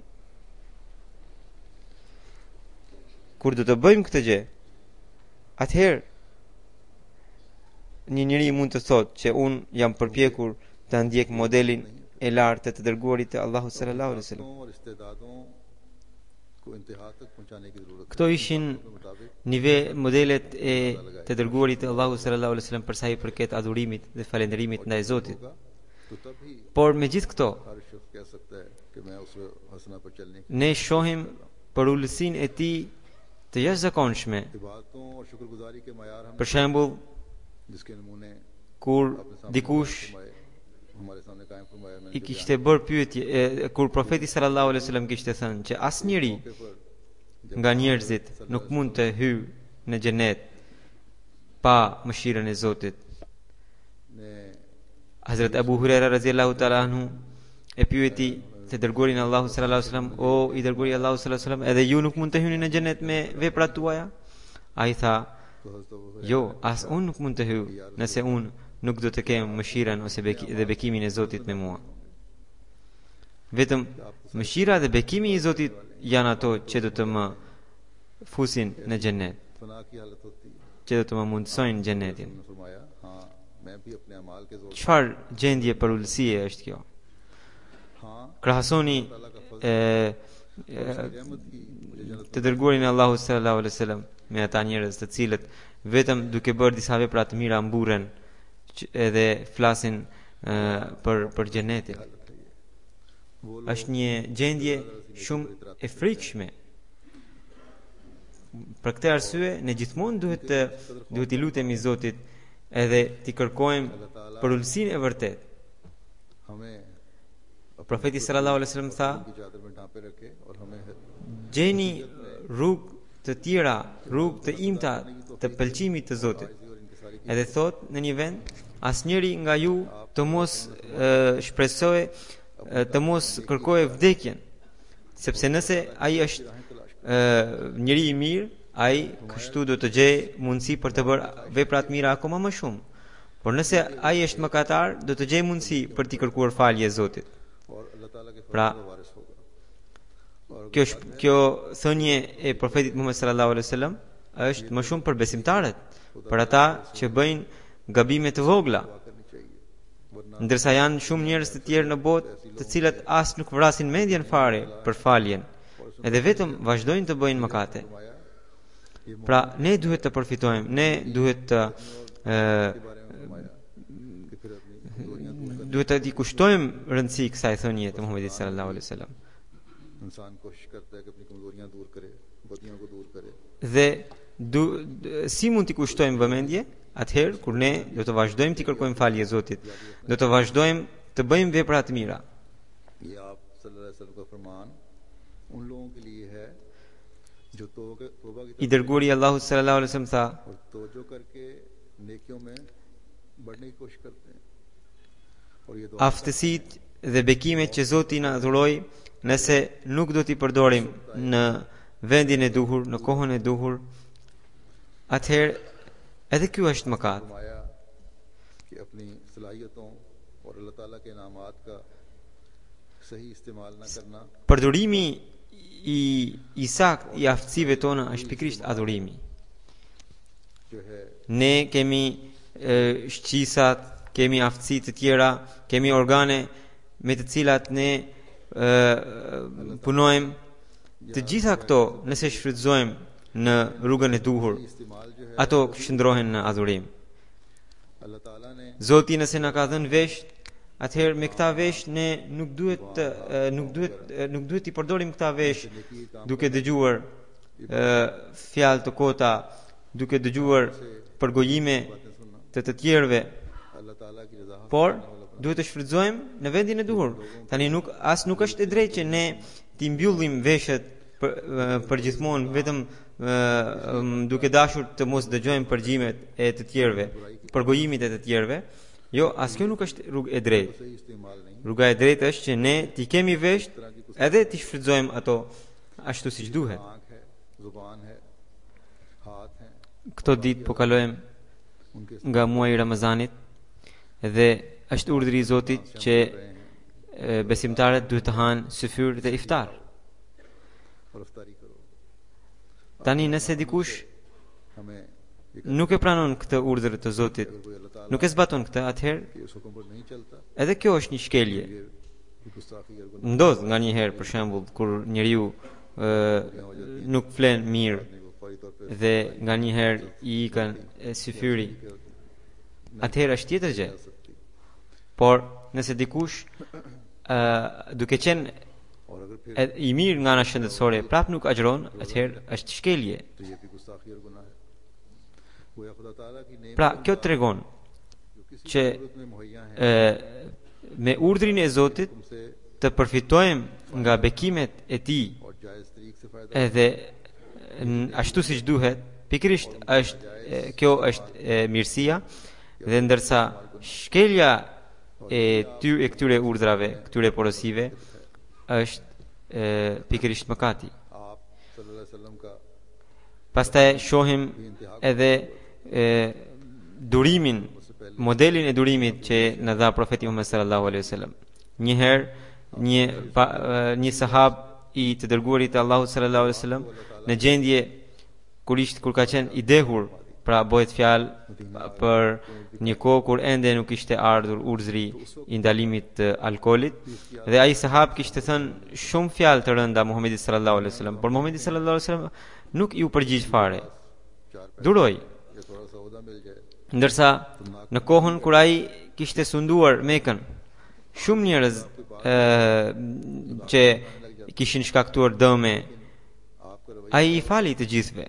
Kur do të bëjmë këtë gjë, atëherë një njeri mund të thotë që unë jam përpjekur të ndjek modelin e lartë të dërguarit të Allahu sallallahu alaihi wasallam. और इस्तेदादों को इंतहा तक पहुंचाने की जरूरत Këto ishin modelet e të dërguarit të Allahu sallallahu alaihi wasallam për sa i përket adhurimit dhe falënderimit ndaj Zotit. होगा तो तब ही Por me gjithë këto, हर शख्स कह सकता है कि मैं उस हसना पर चलने की ne shohim për ulësinë e tij të jashtëzakonshme. इबादतों और शुक्रगुजारी के मयार हम Për shembull, जिसके नमूने kur अपने सामने dikush हमारे सामने कायम फरमाया मैंने i kishte bërë pyetje, kur profeti sallallahu alaihi wasallam kishte thënë që asnjëri nga njerëzit nuk mund të hyjë në xhenet pa mëshirën e Zotit. ने Hazrat Abu Huraira radhiyallahu ta'ala anhu e pyeti të dërguarin Allahu sallallahu alaihi wasallam, o i dërguari Allahu sallallahu alaihi wasallam, edhe ju nuk mund të hyni në xhenet me veprat tuaja? Ai tha, तो हज़रत Abu jo, as unë nuk mund të hyj nëse unë nuk do të kem mëshirën ose dhe bekimin e Zotit me mua. Vetëm mëshira dhe bekimi i Zotit janë ato që do të më fusin në xhenet, फना की हालत होती है që do të më mundsojnë xhenetin. उन्होंने फरमाया हाँ मैं भी अपने अमाल के जोर Çfarë gjendje për ulësie është kjo? हाँ Krahasoni रहमत की मुझे जन्नत të dërguarin Allahu sallallahu alaihi wasallam me ata njerëz të cilët vetëm duke bërë disa vepra të mira mburren edhe flasin për xhenetin. वो Është një gjendje shumë e frikshme. Për këtë arsye ne gjithmonë duhet i lutemi Zotit edhe t'i kërkojmë për ulësinë e vërtet. हमें Profeti sallallahu alaihi wasallam tha, की चादर में ढांपे रखे और हमें gjeni rrugë të tjera, rrugë të imta të pëlqimit të Zotit. और इनकी सारी Edhe thot në një vend, asnjëri nga ju të mos shpresojë të mos kërkojë vdekjen, sepse nëse ai është njëri i mirë, ai kështu do të gjejë mundësi për të bërë vepra të mira akoma më shumë. Por nëse ai është mëkatar, do të gjejë mundësi për t'i kërkuar falje Zotit. और अल्लाह ताला के Pra, फजल वारिस होगा और kjo thënie e profetit Muhammed sallallahu alaihi wasallam është më shumë për besimtarët, për ata që bëjnë gabime të vogla, दुआ करनी चाहिए वरना ndërsa janë shumë njerëz të tjerë në botë, të cilët as nuk vrasin mendjen fare për faljen, edhe vetëm vazhdojnë të bëjnë mëkate. फरमाया ये Pra, ne duhet të përfitojmë, ne duhet të कि फिर अपनी कमजोरियां दूर कर duhet të kushtojmë rëndësi kësaj thënie të Muhamedit sallallahu alaihi wasallam. इंसान कोशिश करता है कि अपनी कमजोरियां दूर करे बदियों को दूर करे Dhe si mund t'i kushtojmë vëmendje? Atëherë kur ne do të vazhdojmë t'i kërkojmë falje Zotit, do të vazhdojmë të bëjmë vepra të mira. ये आप सल्लल्लाहु अलैहि वसल्लम का फरमान उन लोगों के लिए है जो तौबा की I dërguari Allahu sallallahu alaihi wasallam tha, और तवज्जो करके नेकियों में बढ़ने की कोशिश करते हैं और ये दुआ aftësitë dhe bekimet që Zoti na dhuroi, nëse nuk do t'i përdorim në vendin e duhur, në kohën e duhur, atëherë edhe ky është mëkat. फरमाया कि अपनी सलाहियतों और अल्लाह ताला के इनामात का सही इस्तेमाल न करना Përdorimi i sakt i aftësive tona është pikërisht adhurimi. जो है Ne kemi shqisat, kemi aftësi të tjera, kemi organe me të cilat ne punojmë. Të gjitha këto, nëse shfrytëzojmë në rrugën e duhur, इस्तेमाल जो है ato shndrohen në adhurim. अल्लाह ताला ने Zoti nëse na ka dhënë vesh, atëherë me këta vesh ne nuk duhet i përdorim këta vesh duke dëgjuar fjalë të kota, duke dëgjuar përgojime të tjerëve, por duhet të shfrytëzojmë në vendin e duhur. Tani nuk është e drejtë që ne t'i mbyllim veshët për gjithmonë vetëm duke dashur të mos dëgjojmë përgjimet e të tjerëve, përgojimet e të tjerëve. Jo, as kjo nuk është rrugë e drejtë. Rruga e drejtë është që ne t'i kemi vesh edhe t'i shfrytëzojmë ato ashtu siç duhet. Këto ditë po kalojmë nga muaji i Ramazanit dhe është urdhri i Zotit që besimtarët duhet të hanë syfyr dhe iftar. Tani nëse dikush nuk e pranon këtë urdhër të Zotit, nuk e zbaton këtë, atëherë edhe kjo është një shkelje. Ndodh nganjëherë, për shembull, kur njeriu nuk flen mirë dhe nganjëherë i ikën syfyri, atëherë është tjetër gjë. Por nëse dikush duke qenë i mirë nga ana shëndetësore prap nuk agjëron, atëherë është shkelje. Pra, kjo tregon që me urdhrin e Zotit të përfitojmë nga bekimet e Tij edhe ashtu siç duhet, pikërisht kjo është mirësia, dhe ndërsa shkelja e këtyre urdhrave, këtyre porosive është pikërisht mëkati. Pastaj shohim edhe durimin, modelin e durimit që na dha profeti Muhammed sallallahu alaihi wasallam. Një sahab i të dërguarit të Allahut sallallahu alaihi wasallam në gjendje kur ka qenë i dehur, pra bëhet fjalë për një kohë kur ende nuk ishte ardhur urdhri i ndalimit të alkoolit, dhe ai sahab kishte thënë shumë fjalë të rënda Muhamedit sallallahu alaihi wasallam, por Muhamedi sallallahu alaihi wasallam nuk i u përgjigj fare. Duroi. Ndërsa në kohën kur ai kishte sunduar Mekën, shumë njerëz që kishin shkaktuar dëme, ai i fali të gjithëve.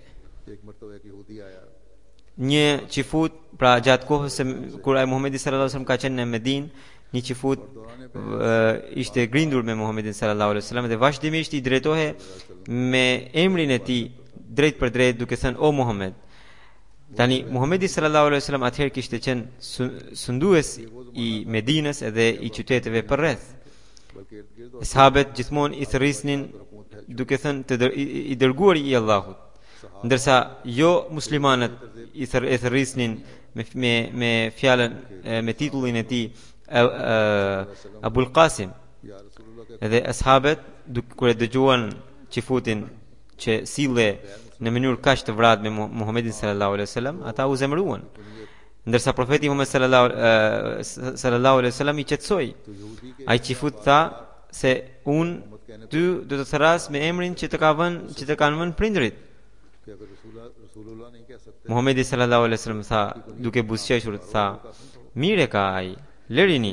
Një qifut, pra gjatë kohës kur ai Muhamedi sallallahu alaihi wasallam ka qenë në Medinë, një qifut ishte grindur me Muhamedin sallallahu alaihi wasallam dhe vazhdimisht i drejtohej me emrin e tij drejt për drejt duke thënë o Muhammed. Tani Muhamedi sallallahu alaihi wasallam atëherë kishte qenë sundues i Medinës edhe i qyteteve përreth. Sahabët gjithmonë i thërrisnin duke thënë i dërguari i Allahut, ndërsa jo muslimanët i thërrisnin me fjalën, me titullin e tij Abul Qasim. Edhe ashabët kur e dëgjuan qifutin që sille në mënyrë kaq të vrarë me Muhamedit sallallahu alaihi wasallam, ata u zemëruan. Ndërsa profeti Muhammed sallallahu alaihi wasallam i qetësoi. Ai qifut tha se ty do të thras me emrin që të kanë vënë prindrit. Muhamedi sallallahu alaihi wasallam tha, duke buzëqeshur, tha, mire ka ai, lërini.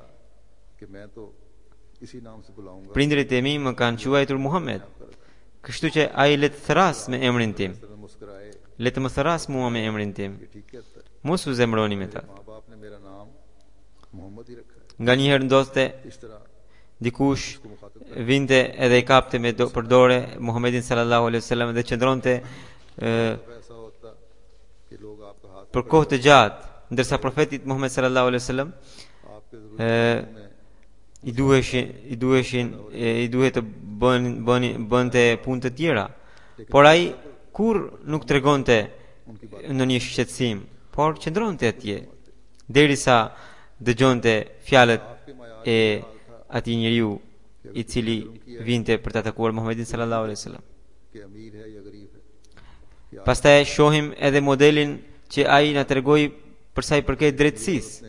Prindrit e mi më kanë quajtur Muhammed, kështu që ai le të thras me emrin tim. Le të më thras mua me emrin tim. Mos u zemroni me ta. Nganjëherë ndodhte dikush vinte edhe i kapte me për dore Muhammedin sallallahu alaihi wasallam dhe qëndronte për kohë të gjatë, ndërsa profeti Muhammed sallallahu alaihi wasallam i duhet të bënte punë të tjera, por ai kur nuk tregonte në një shqetësim, por qëndronte atje derisa dëgjonte fjalët e atij njeriu i cili vinte për të atakuar Muhammedin sallallahu alaihi wasallam. Pastaj shohim edhe modelin që ai na tregoi për sa i përket drejtësisë.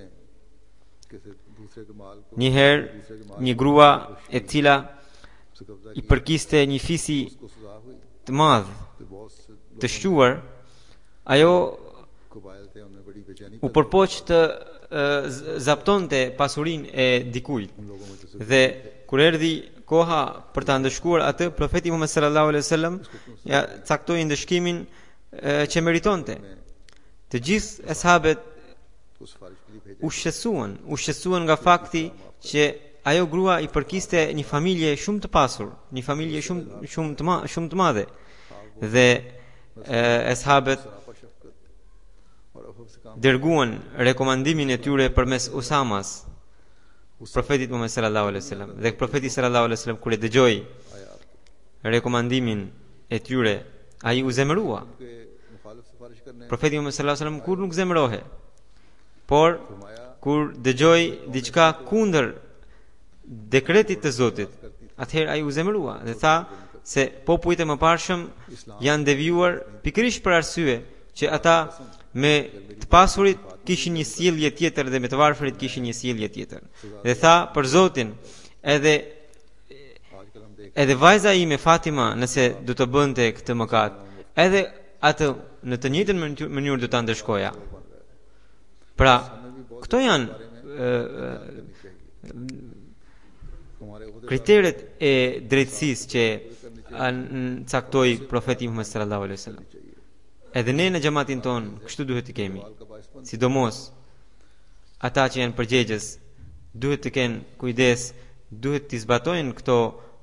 Një herë një grua e cila i përkiste një fisi të madh, të shquar, ajo u përpoq të zaptonte pasurinë e dikujt. उन लोगों में से Dhe kur erdhi koha për ta ndëshkuar atë, profeti Muhammed sallallahu alaihi wasallam ja caktoi ndëshkimin që meritonte. Të gjithë ashabët तो सिफारिश के लिए भेजा ushqesuan nga fakti që ajo grua i përkiste një familje shumë të pasur, një familje shumë të madhe. Dhe ashabët सरापा शफकत और अफव से काम dërguan rekomandimin e tyre përmes Usamas profetit Muhammed sallallahu alaihi wasallam. Dhe profeti sallallahu alaihi wasallam kur e dëgjoi आयात rekomandimin e tyre, ai u zemërua. के मुखालिफ सिफारिश करने Profeti Muhammed sallallahu alaihi wasallam kur nuk zemërohe, por फरमाया kur dëgjoi diçka kundër dekretit të Zotit, atëherë ai u zemërua dhe tha se popujt e mëparshëm janë devijuar pikërisht për arsye që ata me të pasurit kishin një sjellje tjetër dhe me të varfërit kishin një sjellje tjetër. Dhe tha për Zotin, आजकल हम देख edhe vajza ime Fatima nëse do të bënte këtë mëkat, edhe atë në të njëjtën mënyrë do ta ndëshkoja. Pra, këto janë हमारे खुद kriteret e drejtësisë që caktoi profeti Muhammed sallallahu alaihi wasallam. Edhe ne në xhamatin ton kështu duhet të kemi. का बाइसपन Sidomos ata që janë përgjegjës duhet të kenë kujdes, duhet të zbatojnë këto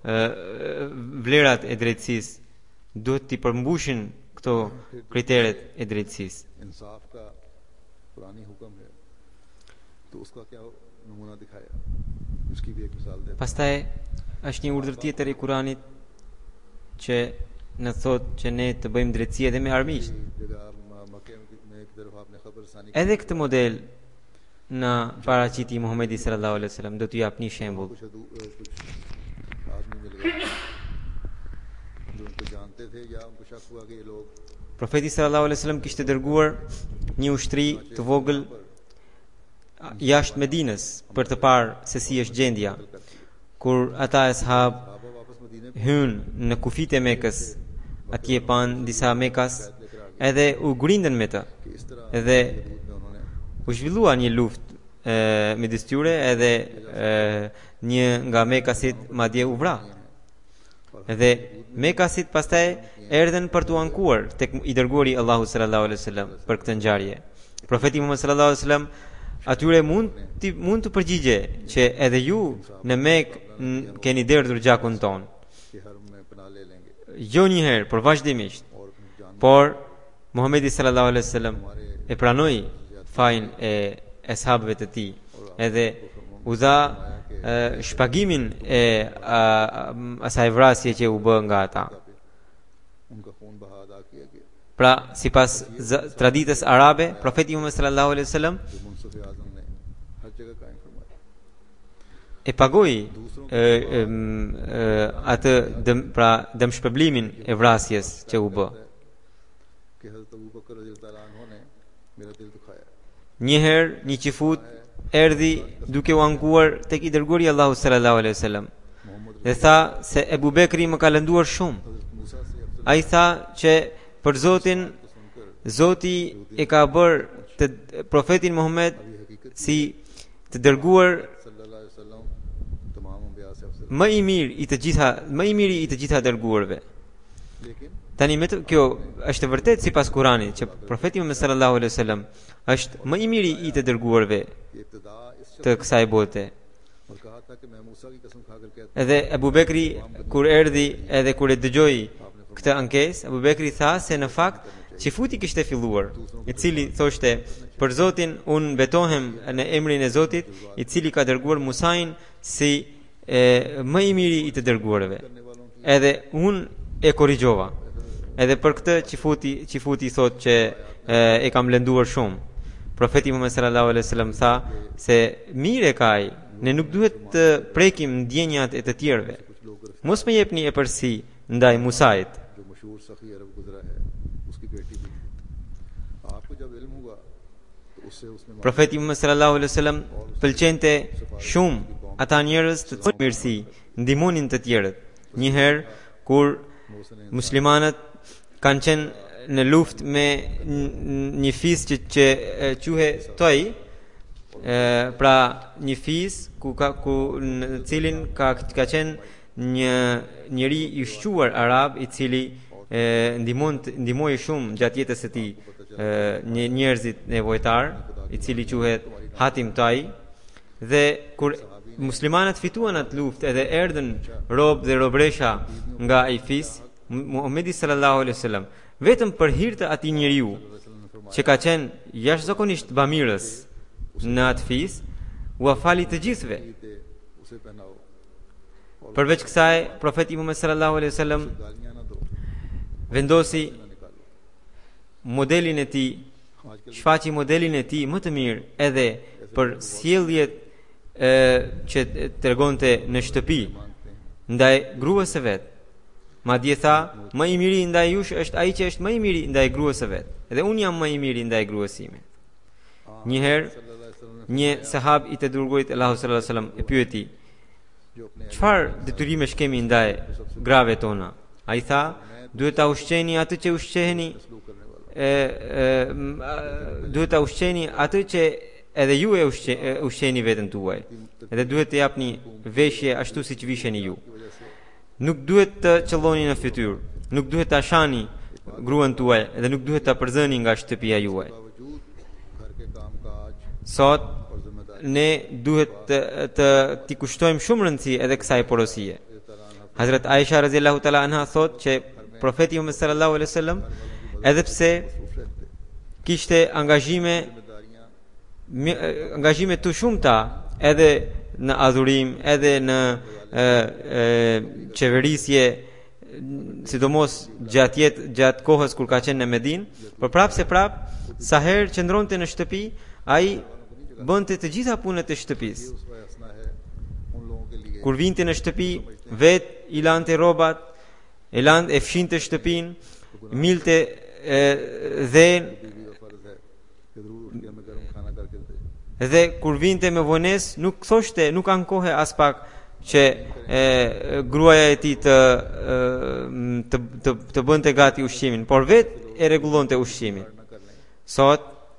vlerat e drejtësisë, duhet të përmbushin këto kriteret e drejtësisë. इंसाफ का पुरानी हुक्म है तो उसका क्या नमूना दिखाया उसकी भी एक मिसाल देता Pastaj është një urdhër tjetër i Kuranit që në thotë që ne të bëjmë drejtësi edhe me armiqt. जगह मक्के में एक तरफ आपने खबर सानी Edhe këtë model në paraqiti Muhamedi sallallahu alaihi wasallam do t'ju jap një shembull. कुछ आदमी मिल गए जो उनको जानते थे या उनको शक हुआ कि ये लोग Profeti sallallahu alaihi wasallam kishte dërguar një ushtri të vogël jashtë Medinës për të parë se si është gjendja. Kur ata ashab आपा वापस मदीने hynë në kufit e Mekës, atje pan disa Mekas, edhe u grindën me të. कि इस तरह Edhe में उन्होंने u zhvillua një luftë midis tyre edhe një nga Mekasit madje u vra. Edhe Mekasit pastaj erdhen për t'u ankuar tek i dërguari Allahu sallallahu alaihi wasallam për këtë ngjarje. Profeti Muhammed sallallahu alaihi wasallam atyre mund të përgjigje që edhe ju në Mekë keni derdhur gjakun ton. कि हरम में पनाह ले लेंगे Jo një herë, por vazhdimisht. और जान Por Muhamedi sallallahu alaihi wasallam e pranoi fajin e ashabëve të tij, edhe u dha shpagimin e asaj vrasje që u bë nga ata. उनका खून बहा अदा किया गया Pra, sipas traditës arabe, profeti Muhammed sallallahu alaihi wasallam जो मुंसफ आजम ने हर जगह कायम फरमाया e pagoi atë dëmshpërblimin e vrasjes që u bë. कि हज़रत अबू बकर रज़ियल्लाहु अन्हु ने मेरा दिल दुखाया Një herë një qifut erdhi duke u ankuar tek i dërguari Allahu sallallahu alaihi wasallam Mohammad dhe tha se Ebu Bekri më ka lënduar shumë. हज़रत मूसा से Afzal Ai tha që për Zotin, Zoti e ka bërë të profetin Muhammed si të dërguar सल्लल्लाहु अलैहि वसल्लम तमाम अंबिया से Afzal më i miri i të gjitha dërguarve. लेकिन Tani me kjo është vërtet sipas Kuranit që profeti Muhammed sallallahu alaihi wasallam është më i miri i të dërguarve ये इब्तिदा इस të kësaj bote. और कहा था कि मैं मूसा की कसम खाकर कहता Edhe Abu Bekri kur erdhi edhe kur e dëgjoi këtë ankesë, Abu Bekri tha se në fakt qifuti kishte filluar, i cili thoshte për Zotin unë betohem në emrin e Zotit, i cili ka dërguar Musain si më i miri i të dërguarve. Edhe unë e korrigjova. Edhe për këtë qifuti thot që e kam lënduar shumë. Profeti Muhammed sallallahu alaihi wasallam tha se mire ka ai, ne nuk duhet të prekim ndjenjat e të tjerëve. Mos më jepni e përsi ndaj Musait. जो मशहूर सखी अरब गुजरा है उसकी बेटी भी आपको जब इल्म हुआ तो उससे उसने Profeti Muhammed sallallahu alaihi wasallam pëlqente shumë ata njerëz të cilët mirësi ndihmonin të tjerët. Një herë kur muslimanët kanë qenë në luftë me një fis që quhe Toj, pra një fis ku në cilin ka qenë një njeri i shquar arab i cili ndihmoi shumë gjatë jetës së tij një njerëzit nevojtar i cili quhet Hatim Tai, dhe kur muslimanët fituan atë luftë edhe erdhën rob dhe robresha nga ai fis, Muhamedi sallallahu alaihi wasallam vetëm për hir të atij njeriu që ka qenë jashtëzakonisht bamirës në atë fis, u afali të gjithëve. Përveç kësaj, profeti Muhammed sallallahu alaihi wasallam vendosi modelin e tij, shfaqi modelin e tij më të mirë edhe për sjelljet që tregonte në shtëpi ndaj gruas së vet. Madje tha, më i miri ndaj jush është ai që është më i miri ndaj gruas së vet. Edhe unë jam më i miri ndaj gruas sime. Një herë, një sahab i të dërguarit Allahu sallallahu alaihi wasallam e pyeti: "Çfarë detyrimesh kemi ndaj grave tona?" Ai tha: "Duhet ta ushqeni atë që ushqeheni, duhet ta ushqeni atë që edhe ju e ushqeni veten tuaj. Edhe duhet të japni veshje ashtu siç visheni ju. Nuk duhet të qëlloni në fytyrë, nuk duhet ta shani gruan tuaj dhe nuk duhet ta përzëni nga shtëpia juaj." Sot ne duhet t'i kushtojmë shumë rëndësi edhe kësaj porosie. Hazrat Aisha radhiyallahu ta'ala anha thot që profeti Muhammed sallallahu alaihi wasallam, edhe pse kishte angazhime të shumta edhe në adhurim, edhe në qeverisje, sidomos gjatë kohës kur ka qenë në Medinë, por prapë sa herë qëndronte në shtëpi, ai bënte të gjitha punët e shtëpisë. Kur vinte në shtëpi, vet i lante rrobat, e fshinte shtëpinë, milte dhe kur vinte me vonesë, nuk thoshte, nuk ankohe as pak që gruaja e tij të bënte gati ushqimin, por vet e rregullonte ushqimin. Sot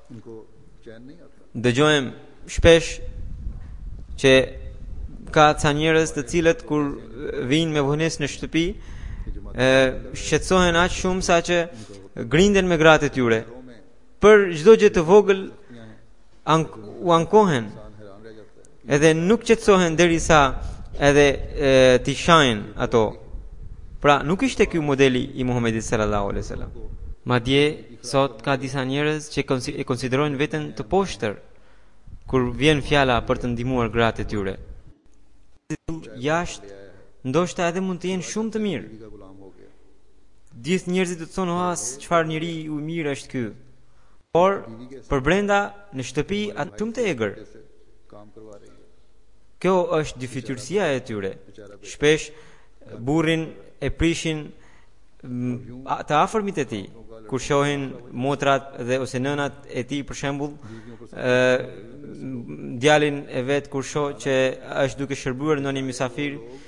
dëgjojmë shpesh që ka ca njerëz të cilët kur vinë me vonesë në shtëpi shqetësohen aq shumë sa që grinden me gratë e tyre. Për çdo gjë të vogël u ankohen edhe nuk qetësohen derisa edhe t'i shajnë ato. Pra nuk ishte ky modeli i Muhamedit sallallahu alaihi wasallam. Madje sot ka disa njerëz që e konsiderojnë veten të poshtër kur vjen fjala për të ndihmuar gratë e tyre. Jashtë ndoshta edhe mund të jenë shumë të mirë. Gjithë njerëzit do të thonë: "Çfarë njeri i mirë është ky?" Por për brenda në shtëpi atë shumë të egër. Kjo është dyfytyrësia e tyre. Shpesh burrin e prishin të afërmit e tij. Kur shohin motrat dhe ose nënat e tij, për shembull, djalin e vet kur shoh që është duke shërbuar në një mysafir,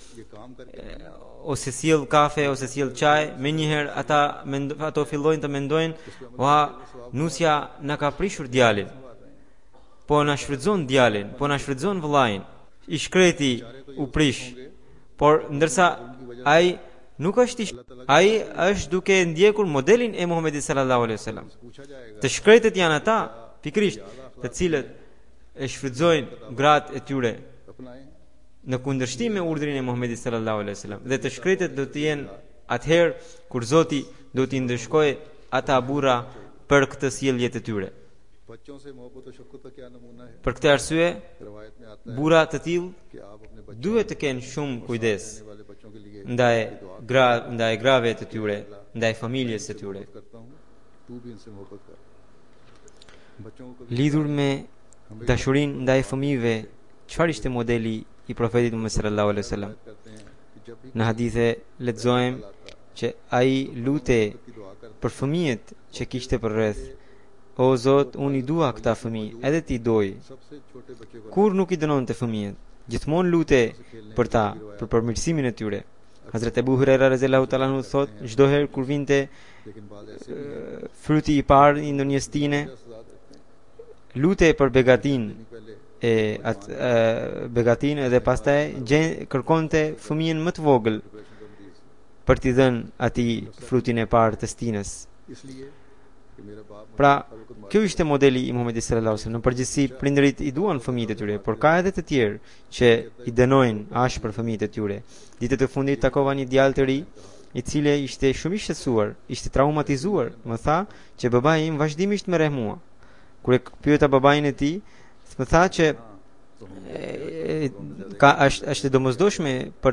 ose sjell kafe ose sjell çaj, menjëherë ato fillojnë të mendojnë: nusja na ka prishur djalin, po na shfrytëzon djalin, po na shfrytëzon vëllain. I shkreti u prish, por ndërsa ai nuk është ai është duke ndjekur modelin e Muhamedit sallallahu alaihi wasallam. Të shkretët janë ata pikrisht të cilët e shfrytëzojnë gratë e tyre në kundërshtim me urdhrin e Muhamedit sallallahu alaihi wasallam. Dhe të shkretët do të jenë atëherë kur Zoti do t'i ndëshkojë ata burra për këtë sjellje të tyre. Për këtë arsye, burra të tillë duhet të kenë shumë kujdes ndaj grave të tyre, ndaj familjes së tyre. Lidhur me dashurinë ndaj fëmijëve, çfarë ishte modeli i profetit Muhammed sallallahu alaihi wasallam? Në hadithe lexojmë që ai lutej për fëmijët që kishte për rreth: "O Zot, unë i dua këta fëmijë, edhe ti doj." Kur nuk i dënonte fëmijët, gjithmonë lutej për ta, për përmirësimin e tyre. Hazrat Abu Huraira radhiyallahu ta'ala anhu thot, çdo herë kur vinte fryti i parë i ndonjës tine, lutej për begatin e begatin edhe pastaj kërkonte fëmijën më të vogël për t'i dhënë atij frutin e parë të stinës. Pra, kjo ishte modeli i Muhamedit sallallahu alaihi wasallam. Në përgjithësi, prindërit i duan fëmijët e tyre, por ka edhe të tjerë që i dënojnë ashpër fëmijët e tyre. Ditët e fundit takova një djalë të ri, i cili ishte shumë i shqetësuar, ishte traumatizuar. Më tha që babai im vazhdimisht më rreh mua. Kur e pyeta babain e tij, më tha që është domosdoshme për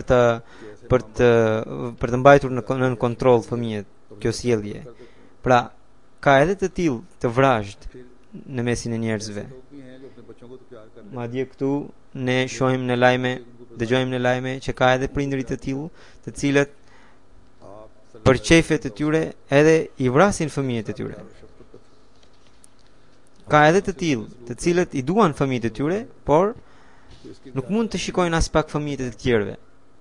të mbajtur në kontroll fëmijët kjo sjellje. Pra, ka edhe të tillë të vrazhd në mesin e njerëzve. Madje këtu ne shohim në lajme, dëgjojmë në lajme që ka edhe prindërit të tillë, të cilët për çefet e tyre edhe i vrasin fëmijët e tyre. Ka edhe të tillë, të cilët i duan fëmijët e tyre, por nuk mund të shikojnë as pak fëmijët e të tjerëve.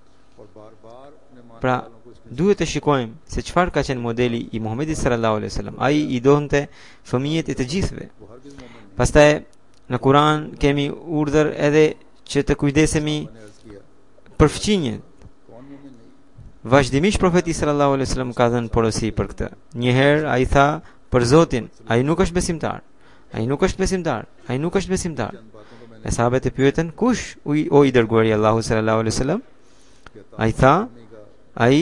Pra, duhet të shikojmë se çfarë ka qenë modeli i Muhamedit sallallahu alaihi wasallam. Ai i donte fëmijët e të gjithëve. Pastaj në Kur'an kemi urdhër edhe që të kujdesemi për fëmijët. Vazhdimisht profeti sallallahu alaihi wasallam ka dhënë porosi për këtë. Një herë ai tha për Zotin, ai nuk është besimtar. Ai nuk është besimtar. Ai nuk është besimtar. E sahabët e pyetën, kush o i dërguari i Allahut sallallahu alaihi wasallam? Ai tha, ai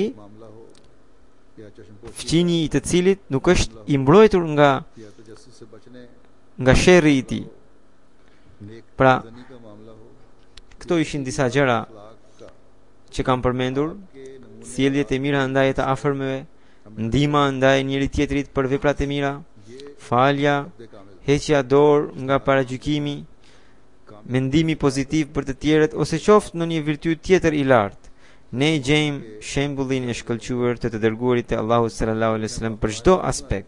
fëmijë i të cilit nuk është i mbrojtur nga sherri i tij. Pra, këto ishin disa gjëra që kam përmendur: sjelljet e mira ndaj të afërmëve, ndihma ndaj njëri tjetrit për veprat e mira, falja, heqja dorë nga paragjykimi, mendimi pozitiv për të tjerët ose qoftë në një virtyt tjetër i lartë. Ne gjejmë shembullin e shkëlqyer të dërguarit të Allahut sallallahu alaihi wasallam për çdo aspekt.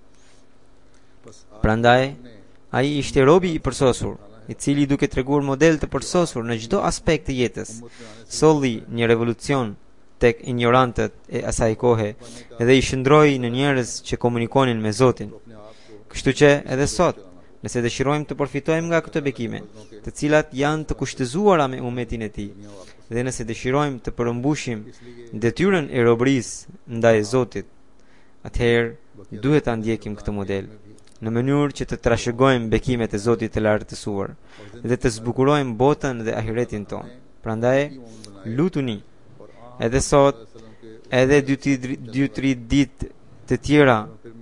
Prandaj, ai ishte robi i përsosur, i cili duke treguar model të përsosur në çdo aspekt të jetës, solli një revolucion tek ignorantët e asaj kohe dhe i shndroi në njerëz që komunikonin me Zotin. Kështu që edhe sot, nëse dëshirojmë të përfitojmë nga këto bekime, të cilat janë të kushtëzuara me umetin e tij, dhe nëse dëshirojmë të përmbushim detyrën e robërisë ndaj Zotit, atëherë duhet ta ndjekim këtë model në mënyrë që të trashëgojmë bekimet e Zotit të lartësuar dhe të zbukurojmë botën dhe ahiretin ton. Prandaj, lutuni edhe sot, edhe 2-3 ditë të tjera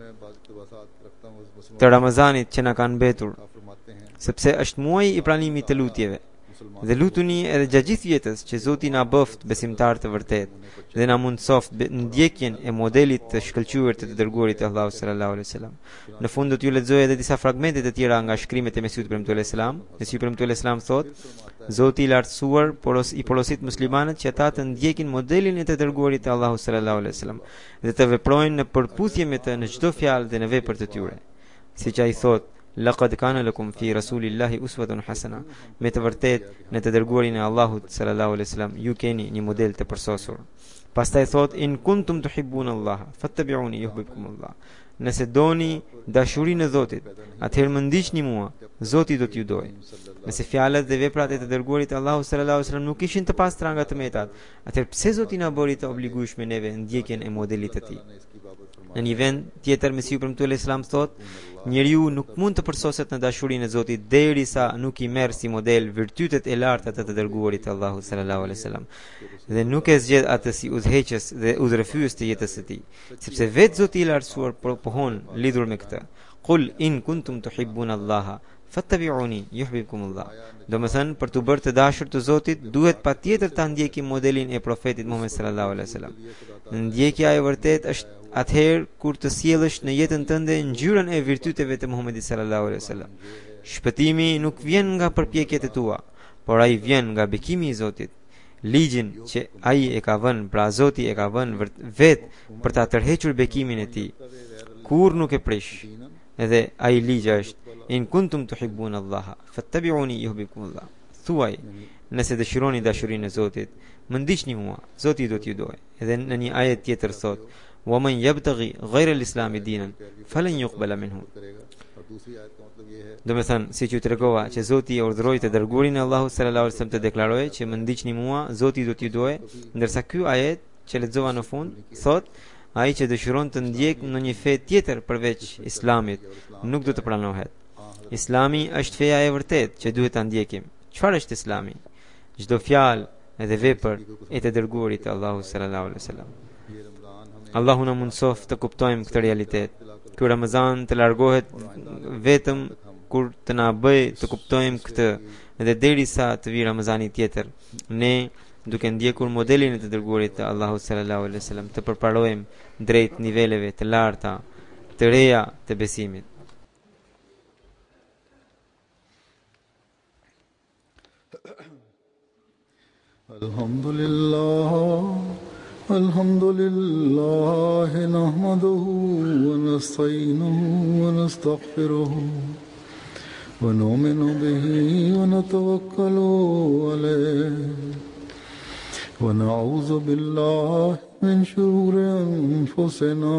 të Ramazanit që na kanë mbetur, sepse është muaji i pranimit të lutjeve. Dhe lutuni edhe gjatë gjithë jetës që Zoti na bëft besimtar të vërtet dhe na mundsoft ndjekjen e modelit të shkëlqyer të dërguarit të Allahut sallallahu alaihi wasallam. Në fund do t'ju lexoj edhe disa fragmente të tjera nga shkrimet e Mesihut premtuar alaihi salam. Mesihu premtuar alaihi salam thotë: Zoti i lartësuar i porosit muslimanët që ata të ndjekin modelin e të dërguarit të Allahut sallallahu alaihi wasallam dhe të veprojnë në përputhje me të në çdo fjalë dhe në vepër të tyre. Siç ai thotë: Laqad kana lakum fi rasulillahi uswatun hasana. Me të vërtet në të dërguarin e Allahut sallallahu alaihi wasallam ju keni një model të përsosur. Pastaj thot: in kuntum tuhibbuna Allah fattabi'uni yuhibbukum Allah. Nëse doni dashurinë e Zotit, atëherë më ndiqni mua, Zoti do t'ju dojë. Nëse fjalët dhe veprat e të dërguarit të Allahut sallallahu alaihi wasallam nuk ishin të pastra nga tmetat, atëherë pse Zoti na bëri të obligueshme neve ndjekjen e modelit të tij? Në një vend tjetër Mesihu premtuar alaihi salam thot: njeriu nuk mund të përsoset në dashurinë e Zotit derisa nuk i merr si model virtytet e larta të dërguarit të Allahut sallallahu alaihi wasallam dhe nuk e zgjedh atë si udhëheqës dhe udhërefyes të jetës së tij, sepse vetë Zoti i lartësuar pohon lidhur me këtë: Qul in kuntum tuhibbuna Allah fattabi'uni yuhibbukum Allah. Domethënë, për të bërë të dashur të Zotit, duhet patjetër ta ndjekim modelin e profetit Muhammed sallallahu alaihi wasallam. Ndjekja e vërtet është atëherë kur të sjellësh në jetën tënde ngjyrën e virtyteve të Muhamedit sallallahu alaihi wasallam. Shpëtimi nuk vjen nga përpjekjet e tua, por ai vjen nga bekimi i Zotit. Ligjin që ai e ka vënë, pra Zoti e ka vënë vetë për ta tërhequr bekimin e tij, kur nuk e prish. Edhe ai ligj është: in kuntum tuhibbuna Allah fattabi'uni yuhibbukum Allah. Thuaj, nëse dëshironi dashurinë e Zotit, më ndiqni mua, Zoti do t'ju dojë. Edhe në një ajet tjetër thotë: wa man yabtaghi ghayra al-islam dinan falan yuqbala minhu. दूसरी आयत का मतलब ये है Domethënë, siç ju tregova që Zoti i urdhëroi të dërguarin e Allahut sallallahu alaihi wasallam të deklarojë që më ndiqni mua, Zoti do t'ju dojë, ndërsa ky ajet që lexova në fund thot, ai që dëshiron të ndjekë në një fe tjetër përveç Islamit, nuk do të pranohet. Islami është feja e vërtetë që duhet ta ndjekim. Çfarë është Islami? Çdo fjalë edhe vepër e të dërguarit të Allahut sallallahu alaihi wasallam. ये रमजान हमें Allahu na mundsof të kuptojmë këtë realitet. Ky Ramazan të largohet vetëm kur të na bëj të kuptojmë këtë, edhe derisa të vi Ramazani tjetër, ne duke ndjekur modelin e të dërguarit të Allahut sallallahu alaihi wasallam të përparojmë drejt niveleve të larta, të reja të besimit. الحمد لله نحمده ونستعينه ونستغفره ونؤمن به ونتوكل عليه ونعوذ بالله من شرور أنفسنا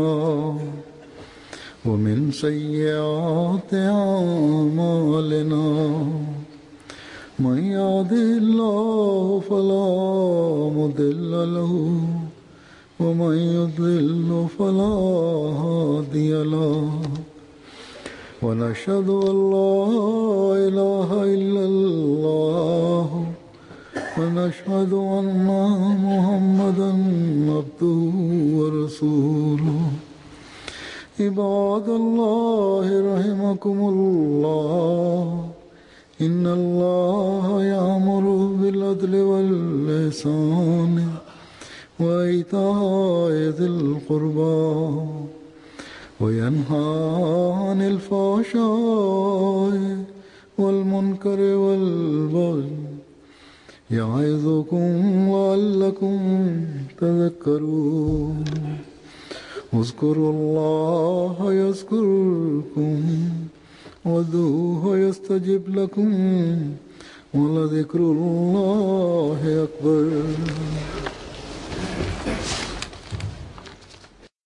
ومن سيئات أعمالنا من يهده الله فلا مضل له ومن يضلل فلا هادي له ونشهد أن لا إله إلا الله ونشهد أن محمدا عبده ورسوله عباد الله رحمكم الله إن الله يأمر بالعدل والإحسان وإيتاء ذي القربى وينهى عن الفحشاء والمنكر والبغي يعظكم لعلكم تذكرون اذكروا الله يذكركم وادعوه يستجب لكم ولذكر الله أكبر